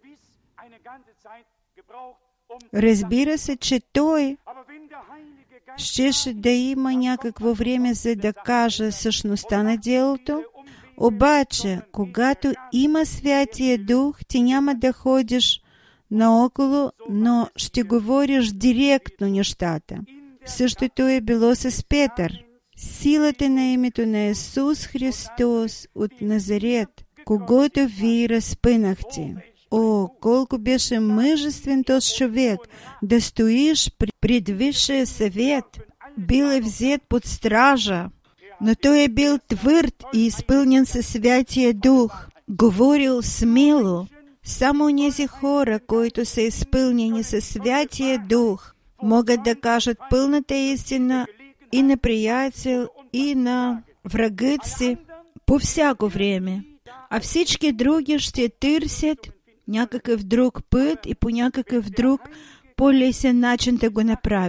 разбира се, че той щеше да има някакво време, за да каже същността на делото. Обаче, когато има Святия Дух, ти няма да ходиш наоколо, но ще говориш директно нещата. Същото е било с Петър. Силата на името на Исус Христос от Назарет, когото вие разпънахте. О, колко беше мъжествен този човек да стоиш пред Висшия съвет. Бил е взет под стража, но той е бил твърд и изпълнен със Святия Дух. Говорил смело. Само тези хора, които са изпълнени със Святия Дух, могат да кажат пълната истина и на приятел, и на врагът си по всяко време. А всички други ще търсят някакъв друг път и по някакъв друг по-лесен начин да го направят.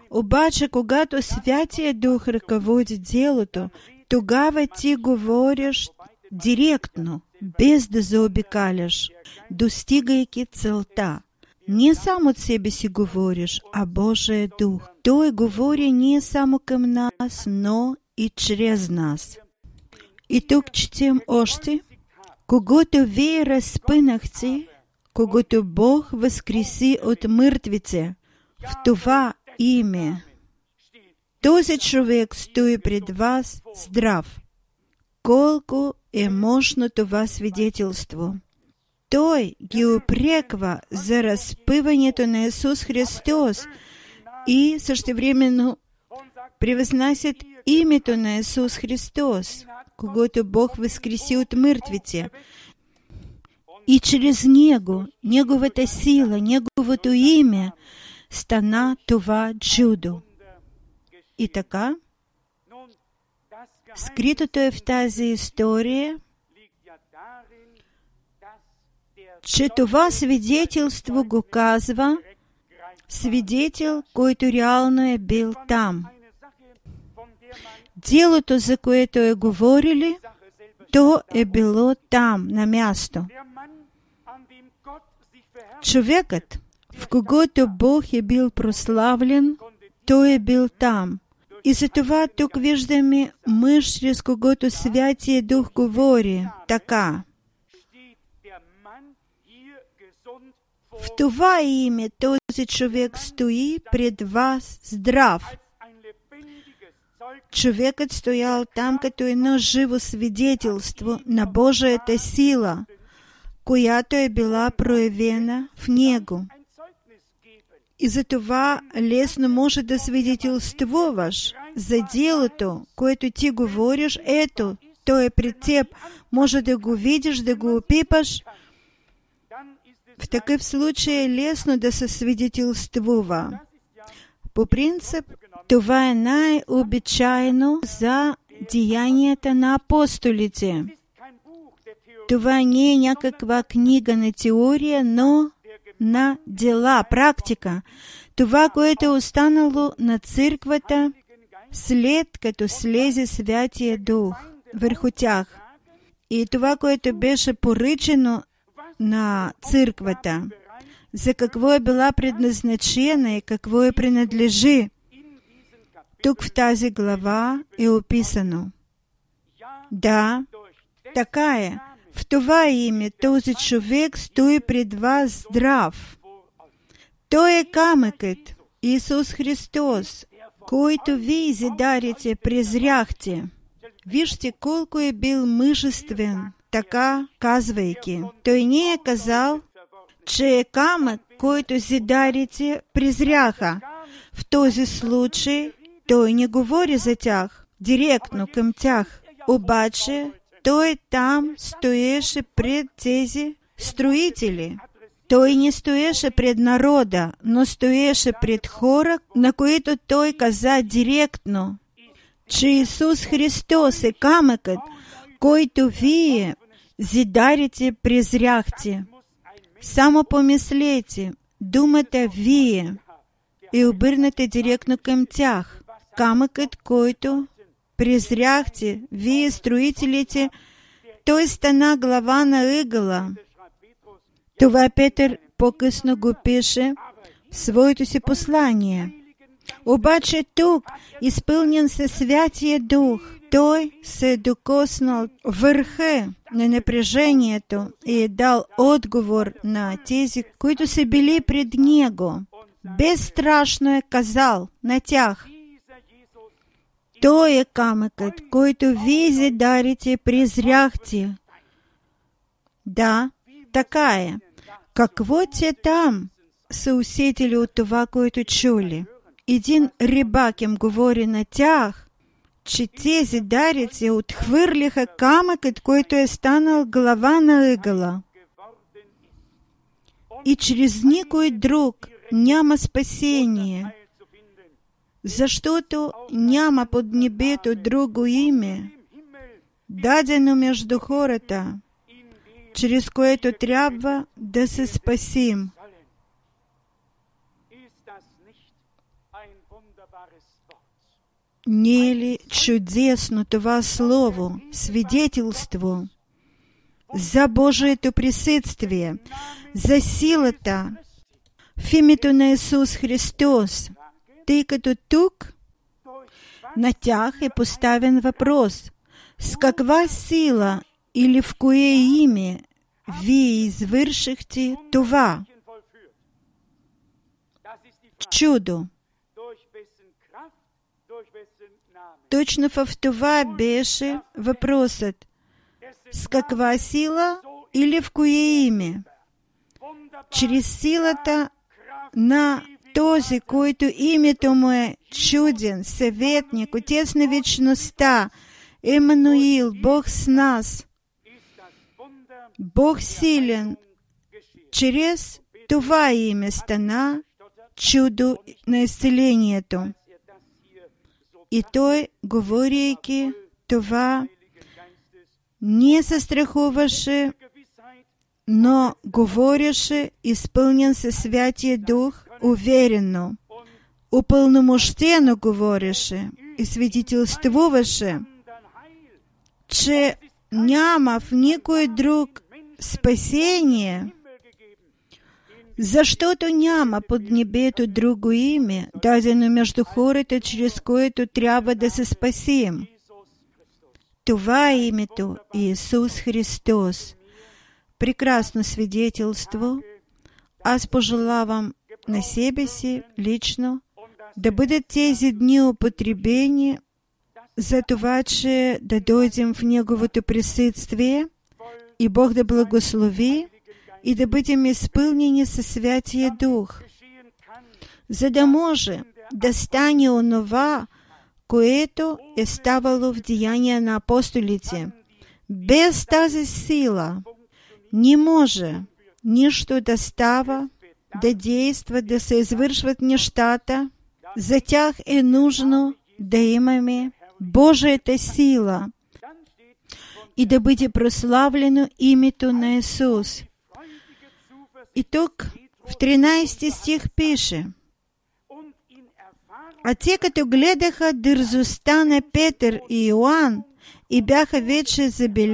Обаче, когато Святия Дух ръководи делото, тогава ти говориш директно, без да заобикаляш, достигайки целта. Не сам от себе си говориш, а Божия Дух. Той говори не само към нас, но и чрез нас. И тук четем още: когото вие разпънахте, когото Бог възкреси от мъртвите, в това име. Този човек стои пред вас здрав. Колко е мощно това свидетелство! Той ги упреква за разпъването на Исус Христос и същевременно превъзнасят името на Исус Христос, когото Бог възкреси от мъртвите. И чрез Него, Неговата сила, Неговото име стана това чудо. И така, скритото е в тази история, че това свидетелство го казва свидетел, който реално е бил там. Делото, за което е говорили, то е било там, на място. Човекът, в когото Бог е бил прославлен, той е бил там. И затова тук виждаме мъж, чрез когото Святия Дух говори така. В това име този човек стои пред вас здрав. Човекът стоял там като едно живо свидетелство на Божията сила, която е била проявена в него. И затова лесно може да свидетелствуваш за делото, което ти говориш. Ето, то е пред теб. Може да го видиш, да го опипаш. В такъв случай е лесно да се свидетелствува. По принцип, това е най-обичайно за деянията на апостолите. Това не е някаква книга на теория, но на дела, практика. Това, което е останало на църквата, след като слезе Святия Дух върху тях. И това, което беше поръчено на църквата, за какво е била предназначена и какво е принадлежи. Тук в тази глава е описано. Да, така е. В това име този човек стои пред вас здрав. Той е камъкът, Исус Христос, който вие зидарите презряхте. Вижте колко е бил мъжествен, така казвайки. Той не е казал, че е камък, който зидарите презряха. В този случай той не говори за тях, директно към тях. Обаче той там стоеше пред тези строители. Той не стоеше пред народа, но стоеше пред хора, на които той каза директно, че Исус Христос е камъкът, който вие зидарите презряхте. Само помислете, думата вие е обърната директно към тях. Камъкът, който презряхте, вие строителите, той стана глава на ъгъла. Това Петър по-късно го пише в своето си послание. Обаче тук, изпълнен със Святия Дух, той се е докоснал върха на напрежението и е дал отговор на тези, които са били пред него. Безстрашно е казал на тях: той е камъкът, който вие зидарите презряхте. Да, така е. Какво те там са усетили от това, което чули? Един рибак им говори на тях, че тези дарици отхвърлиха камъкът, който е станал глава на ъгъла. И чрез никой друг няма спасение, защото няма под небето друго име, дадено между хората, чрез което трябва да се Не ли чудесно това слово, свидетелство за Божието присъствие, за силата в името на Исус Христос, тъй като тук на тях е поставен въпрос: с каква сила или в кое име вие извършихте това чудо? Точно в това беше въпросът. С каква сила или в кое име? Чрез силата на този, който името му е чуден, съветник, Отец на вечността, Емануил, Бог с нас, Бог силен, чрез това име стана чудо на изцелението. И той, говорейки това, не се страхуваше, но говореше, изпълнен със Святия Дух, уверено, упълномощено говореше и свидетелствуваше, че няма в никой друг спасение, защото няма под небето друго име, дадено между хората, чрез което трябва да се спасим. Това е името Исус Христос. Прекрасно свидетелство. Аз пожелавам на себе си лично да бъдат тези дни употребени за това, че да дойдем в Неговото присъствие и Бог да благослови и да бъдем изпълнени със Святия Дух, за да може да стане онова, което е ставало в Деяния на апостолите. Без тази сила не може нищо да става, да действа, да се извършват нещата. За тях е нужно да имаме Божията сила и да бъде прославлено името на Исус. И тук в 13 стих пише: а те, като гледаха дързостта на Петър и Йоан и бяха вече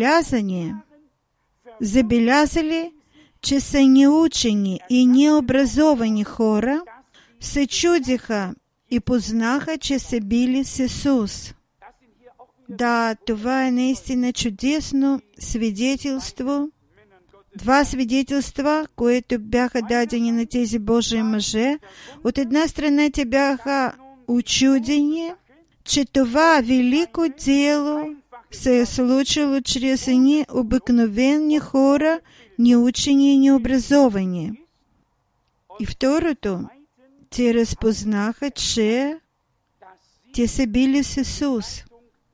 забелязали, че са неучени и необразовани хора, се чудиха и познаха, че са били с Исус. Да, това е наистина чудесно свидетелство. Два свидетелства, които бяха дадени на тези Божии мъже. От една страна те бяха учудени, че това велико дело се е случило чрез едни обикновени хора, неучени и необразовани. И второто, те разпознаха, че те са били с Исус.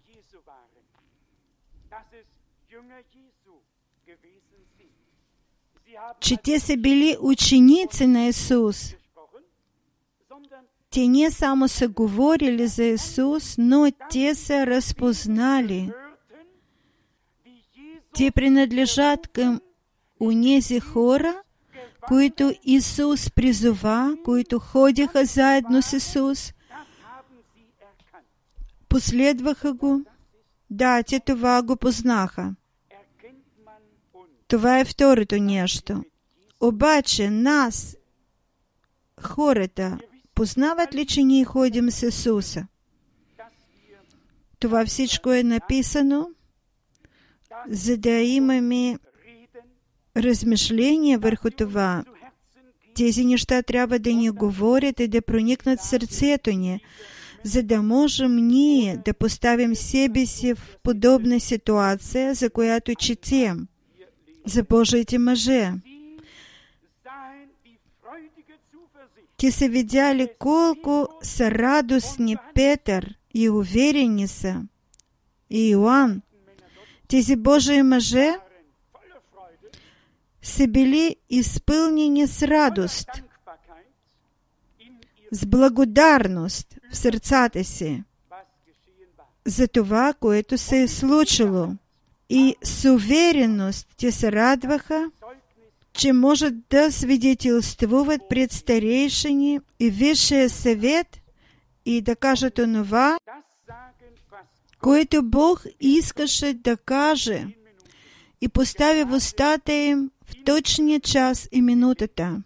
Че те са били ученици на Исус. Те не само са говорили за Исус, но те са разпознали. Те принадлежат към онези хора, които Исус призова, които ходиха заедно с Исус, последваха го. Да, те това го познаха. Това е второто нещо. Обаче нас, хората, познават ли, че ние ходим с Исуса? Това всичко е написано, за да имаме размишления върху това. Тези неща трябва да ни говорят и да проникнат в сърцето ни, за да можем ние да поставим себе си в подобна ситуация, за която четем, за Божиите мъже. Те са видяли колко са радостни Петър и уверени са. И Йоан. Тези Божии мъже са били изпълнени с радост, с благодарност в сърцата си за това, което се е случило. И с увереност те се радваха, че можат да свидетелствуват пред старейшини и Висшия съвет и да кажат онова, което Бог искаше да каже и поставив устата им в точния час и минутата.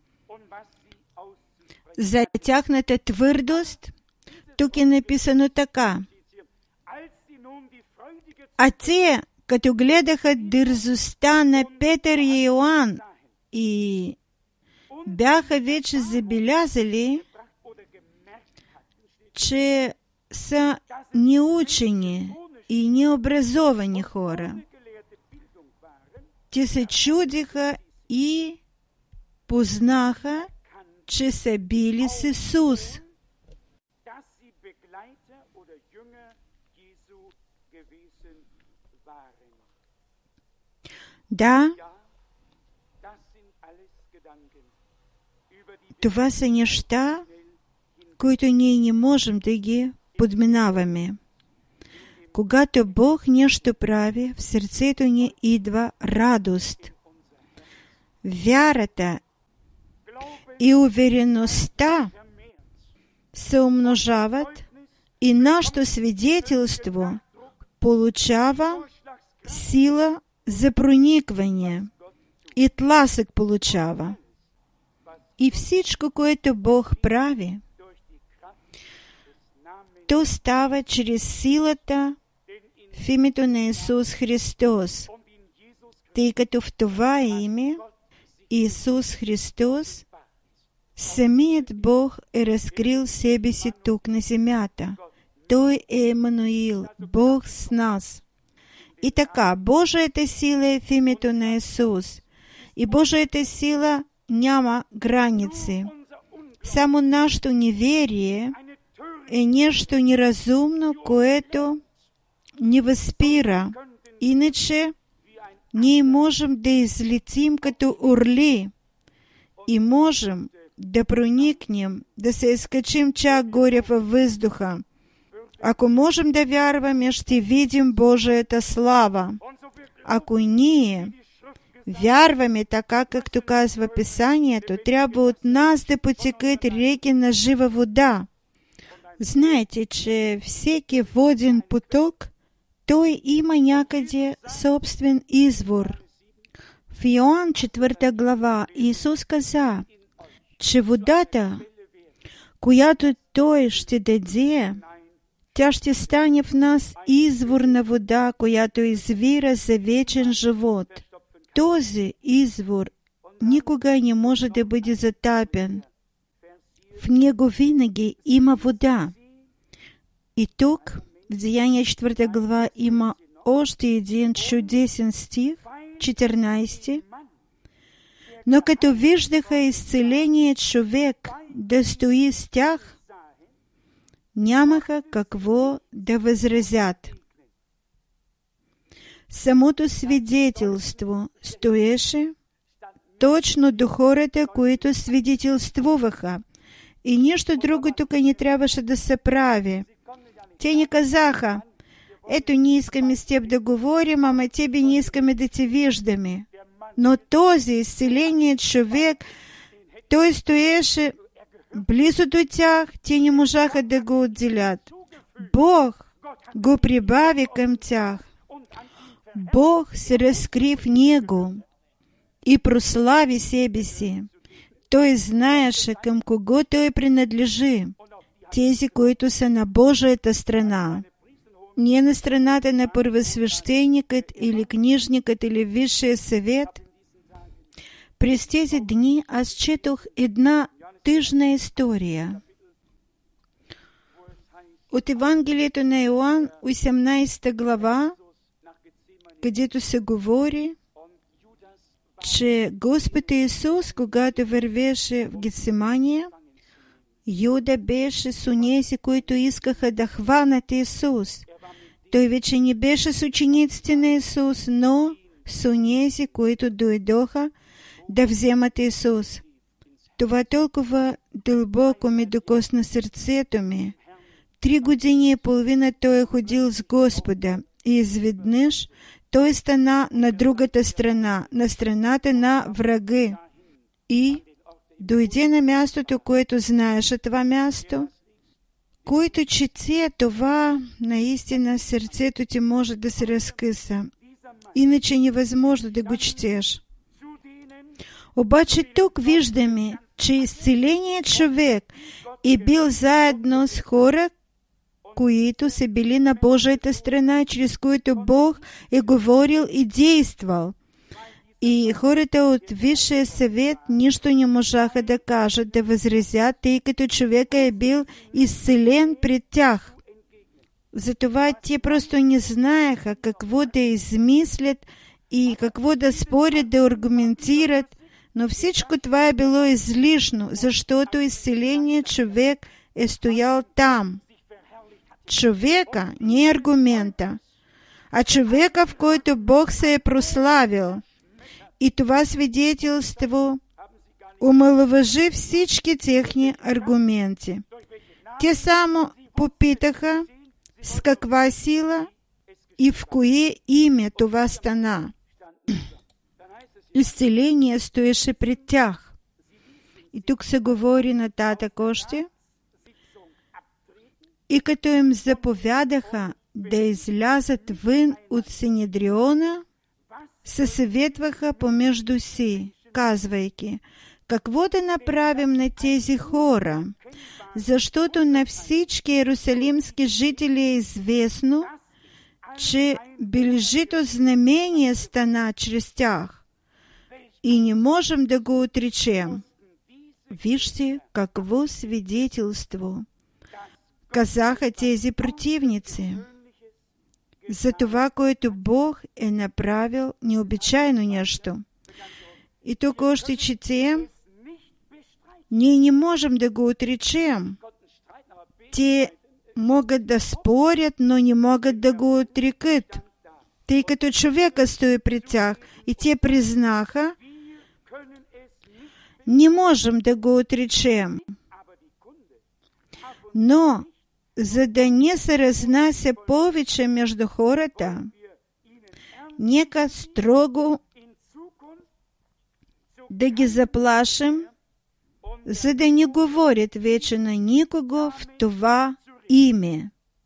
За тяхната твърдост тук е написано така. А те, като гледаха дързостта на Петър и Йоан и бяха вече забелязали, че са неучени и необразовани хора, те се чудиха и познаха, че са били с Исус. Да, това са неща, които ние не можем да ги подминаваме. Когато Бог нещо прави, в сърцето ни идва радост. Вярата и увереността се умножават и нашето свидетелство получава сила за проникване и тласък получава. И всичко, което Бог прави, то става чрез силата в името на Исус Христос, тъй като в това име Исус Христос, самият Бог е разкрил себе си тук на земята. Той е Емануил, Бог с нас. И така, Божията сила е в името на Исус. И Божията сила няма граници. Само нашето неверие е нещо неразумно, което ни възпира. Иначе ние можем да излетим като орли и можем да проникнем, да се изкачим чак горе във въздуха. Ако можем да вярваме, ще видим Божията слава. Ако ние вярваме така, както казва Писанието, трябва от нас да потекат реки на жива вода. Знаете, че всеки воден поток, той има някъде собствен извор. В Йоан 4 глава Исус каза, че водата, която Той ще даде, тя ще стане в нас изворна вода, която извира за вечен живот. Този извор никога не може да бъде затапен. В него винаги има вода. И тук, в Деяния 4 глава, има още един чудесен стих, 14. Но като виждаха изцеление човек да стои с тях, нямаха какво да възразят. Самото свидетелство стоеше точно до хората, които свидетелствуваха. И нищо друго тук не трябваше да се прави. Те не казаха, ето ние искаме с теб да говорим, ама тебе не искаме да те виждаме. Но този изцеленият човек, той стоеше близо до тях, те не можаха да го отделят. Бог го прибави към тях. Бог се разкри в него и прослави себе си. Той знаеше към кого той принадлежи. Тези, които са на Божията страна. Не на страната на първосвещеникът или книжникът или Висшия съвет. През тези дни аз четох една тъжна история. От Евангелието на Йоан, 18 глава, където се говори, че Господ Исус, когато вървеше в Гетсимания, Юда беше с онези, които искаха да хванат Исус. Той вече не беше с учениците на Исус, но с онези, които дойдоха да вземат Исус. Това толкова дълбоко ми докосна сърцето ми. 3 години и половина той е ходил с Господа и изведнъж той стана на другата страна, на страната на враги. И дойде на мястото, което знаеше това място. Който чете това, наистина сърцето ти може да се разкъса. Иначе невъзможно да го четеш. Обаче тук виждаме, че изцеленият човек е бил заедно с хора, които са били на Божията страна, чрез които Бог е говорил и действал. И хората от Висшия съвет нищо не можаха да кажат, да възразят, тъй като човека е бил изцелен пред тях. Затова те просто не знаеха какво да измислят и какво да спорят, да аргументират, но всичко това е било излишно, защото изцеленият човек е стоял там. Човека, не аргумента, а човека, в който Бог се е прославил. И това свидетелство омаловажи всички техни аргументи. Те само попитаха с каква сила и в кое име това стана. Изцеление стоеше пред тях. И тук се говори нататък още. И като им заповядаха да излязат вън от Синедриона, се съветваха помежду си, казвайки, какво да направим на тези хора, защото на всички иерусалимски жители е известно, че бележито знамение стана чрез тях и не можем да го отречем. Вижте какво свидетелство казаха тези противници за това, което Бог е направил необичайно нещо. И тук още четем, ние не можем да го отречем. Те могат да спорят, но не могат да го отрекат, тъй като човека стои пред тях. И те признаха, не можем да го отречем. Но, за да не се разнася повече между хората, нека строго да ги заплашим, за да не говорят вече на никого в това име.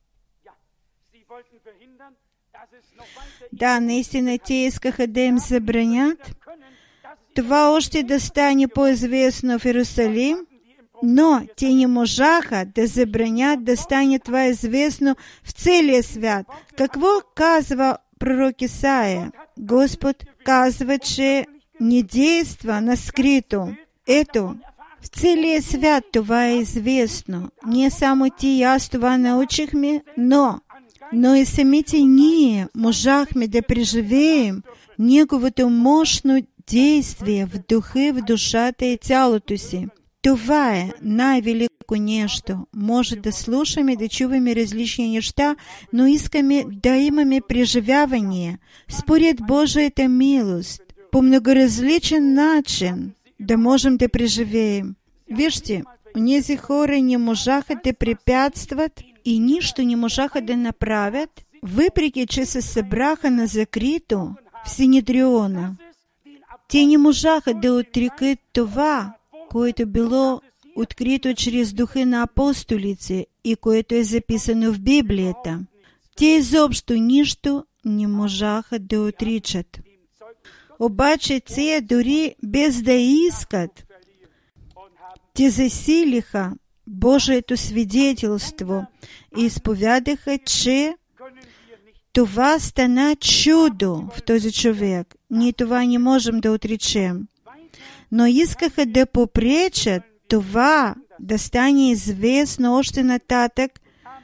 Да, наистина те искаха да им забранят това още да стане по-известно в Иерусалим, но те не можаха да забранят да стане това известно в целия свят. Какво казва пророк Исаия? Господ казва, че не действа на скрито. Ето, в целия свят това е известно. Не само ти и аз това научихме, но и самите ние можахме да преживеем Неговото мощно действие в духа, в душата и тялото си. Това е най-велико нещо. Може да слушаме, да чуваме различни неща, но искаме да имаме преживяване според Божията милост, по многоразличен начин, да можем да преживеем. Вижте, онези хора не можаха да препятстват и нищо не можаха да направят, въпреки че се събраха на закрито в Синедриона. Те не можаха да отрекат това, което било открито чрез духа на апостолици и което е записано в Библията. Те изобщо нищо не можаха да отричат. Обаче те дори без да искат, те засилиха Божието свидетелство и изповядаха, че това стана чудо в този човек. Ние това не можем да отречем. Но искаха да попречат това да стане известно още нататък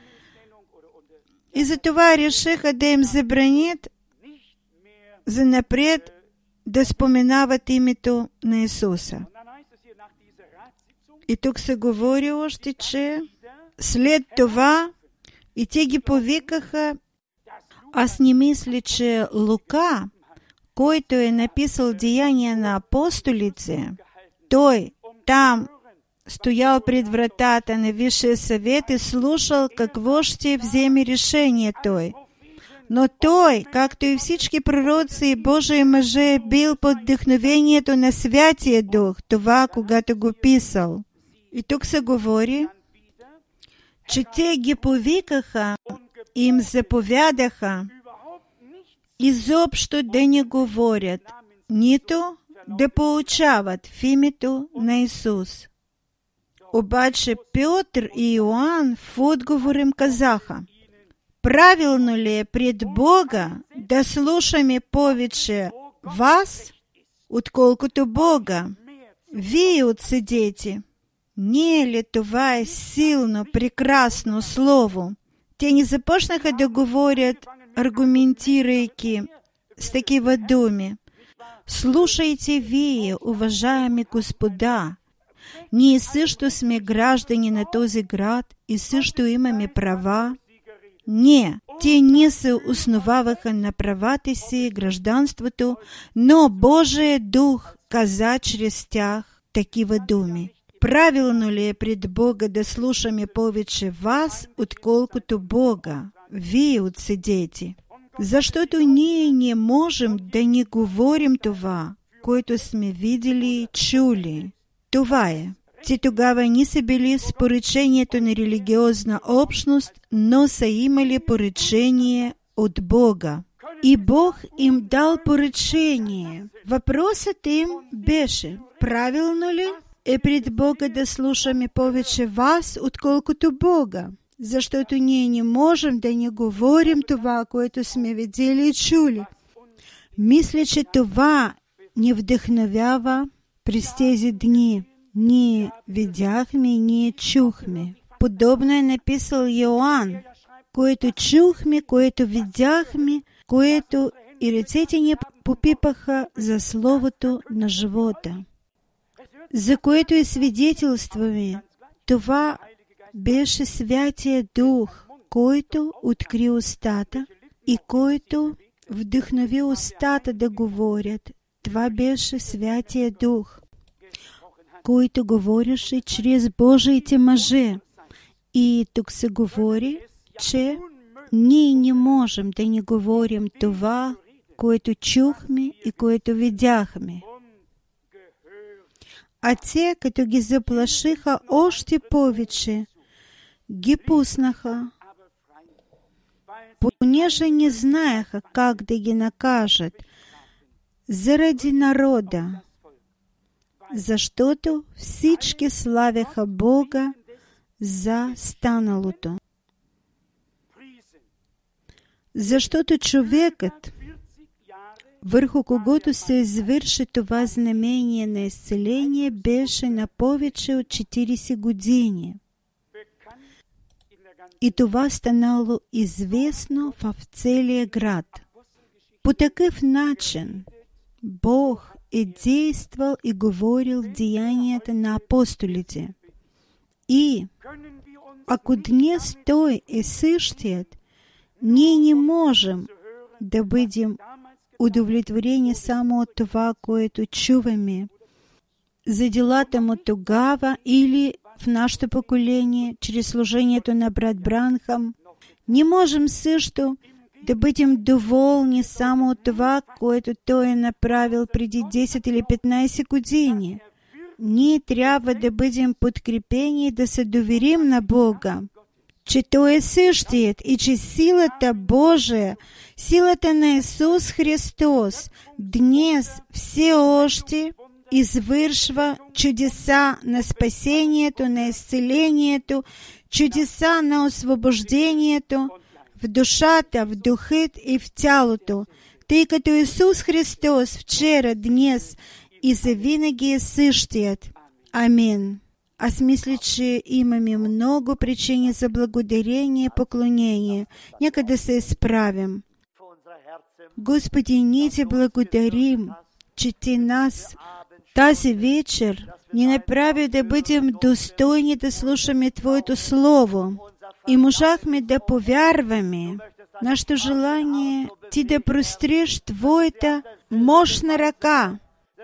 и затова решиха да им забранят занапред да споменават името на Исуса. И тук се говори още, че след това и те ги повикаха. Аз не мисля, че Лука, който е написал Деяния на апостолици, той там стоял пред вратата на Висшия съвет и слушал какво ще вземе решение той. Но той, както и всички пророци и Божии мъже, е бил под вдъхновението на Святия Дух, това, когато го писал. И тук се говори, чи те ги повикаха, им заповядаха, изобщо да не говорят, нито да поучават в името на Ісус. Обаче Петр и Иоанн в отговор им казаха: правильно ли пред Бога да слушаме повече вас, отколкото Бога? Вие отсидите. Не е ли това силно, прекрасно слово? Те не започнаха да говорят, аргументирайки с такива думи. Слушайте вие, уважаеми господа, ние също сме граждани на този град и също имаме права. Не, те не се основаваха на правата си, гражданството, но Божия дух каза чрез тях такива думи. Правилно ли е пред Бога да слушаме повече вас, отколкото Бога? Вие отсидете. Защото ние не можем да не говорим това, което сме видели и чули. Това е. Те тогава не са били с поръчението на религиозна общност, но са имали поръчение от Бога. И Бог им дал поръчение. Въпросът им беше: правилно ли е пред Бога да слушаме повече вас, отколкото Бога? Защото ние не можем да не говорим това, което сме видели и чули. Мисля, че това ни вдъхновява през тези дни. Ние видяхме и ние чухме. Подобно е написал Йоан: което чухме, което видяхме, което и ръцете ни попипаха за словото на живота, за което и свидетелстваме. Това беше Святия Дух, който откри устата и който вдъхнови устата да говорят. Това беше Святия Дух, който говореше чрез Божиите мъже. И тук се говори, че ние не можем да не говорим това, което чухме и което видяхме. А те, като ги заплашиха още повече, ги пуснаха, понеже не знаеха как да ги накажат заради народа, защото всички славяха Бога за станалото. Защото човекът, върху когото се извърши това знамение на изцеление, беше на повече от 40 години. И това станало известно в целия град. По такъв начин Бог е действал и говорил деянията на апостолите. И ако днес Той е същият, ние не можем да бъдем удовлетворени само от това, което чуваме за делата му тогава или в нашето поколение, чрез служението на брат Бранхам. Не можем също да бъдем доволни само от това, което Той е направил преди 10 или 15 години. Ние трябва да бъдем подкрепени и да се доверим на Бога, че Той е същият и че силата Божия, силата на Исус Христос днес все още извършва чудеса на спасението, на изцелението, чудеса на освобождението в душата, в духът и в тялото, тъй като Исус Христос вчера, днес и завинаги е същият. Амин. Аз мисля, че имаме много причини за благодарение и поклонение. Нека да се изправим. Господи, ние Ти благодарим, че Ти нас тази вечер ни направи да бъдем достойни да слушаме Твоето Слово и можахме да повярваме. Нашето желание Ти да простреш Твоята мощна ръка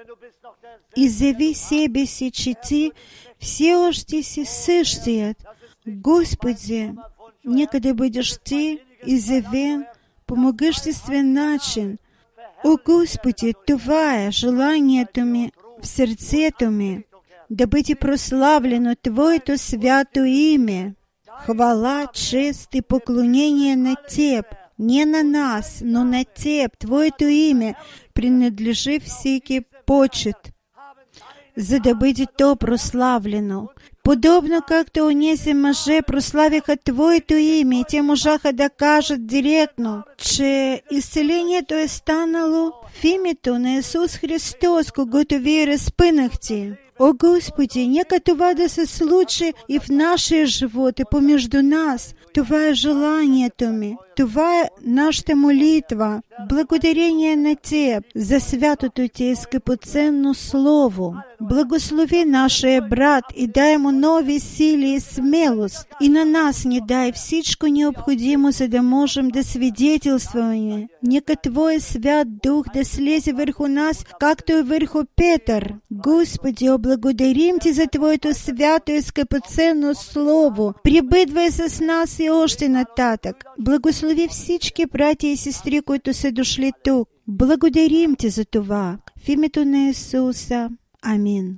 и заяви себе си, че Ти все още си същият. Господи, нека да бъдеш Ти изявен по могъществен начин. О, Господи, това е желанието ми в сърцето ми, да бъде прославлено Твоето свято име. Хвала, честь и поклонение на Теб, не на нас, но на Теб, Твое-то имя, принадлежит всякий почет, за да бъде то прославлено. Подобно както онези мъже прославиха Твоето име и те можаха да кажат директно, че изцелението е станало в името на Исус Христос, когото Вие разпънахте. О Господи, нека това да се случи и в нашия живот, и помежду нас. Това е желанието ми. Това е нашата молитва. Благодарение на Теб за святото Ти скъпоценно Слово. Благослови нашия брат и дай му нови сили и смелост. И на нас ни дай всичко необходимо, за да можем да свидетелстваме. Нека Твой свят Дух да слезе върху нас, както и върху Петър. Господи, благодарим Ти за Твоето свято и скъпоценно Слово. Прибъдвай с нас и още нататък. Благослови всички братя и сестри, които са дошли тук. Благодарим Ти за това. В името на Исуса. Амин.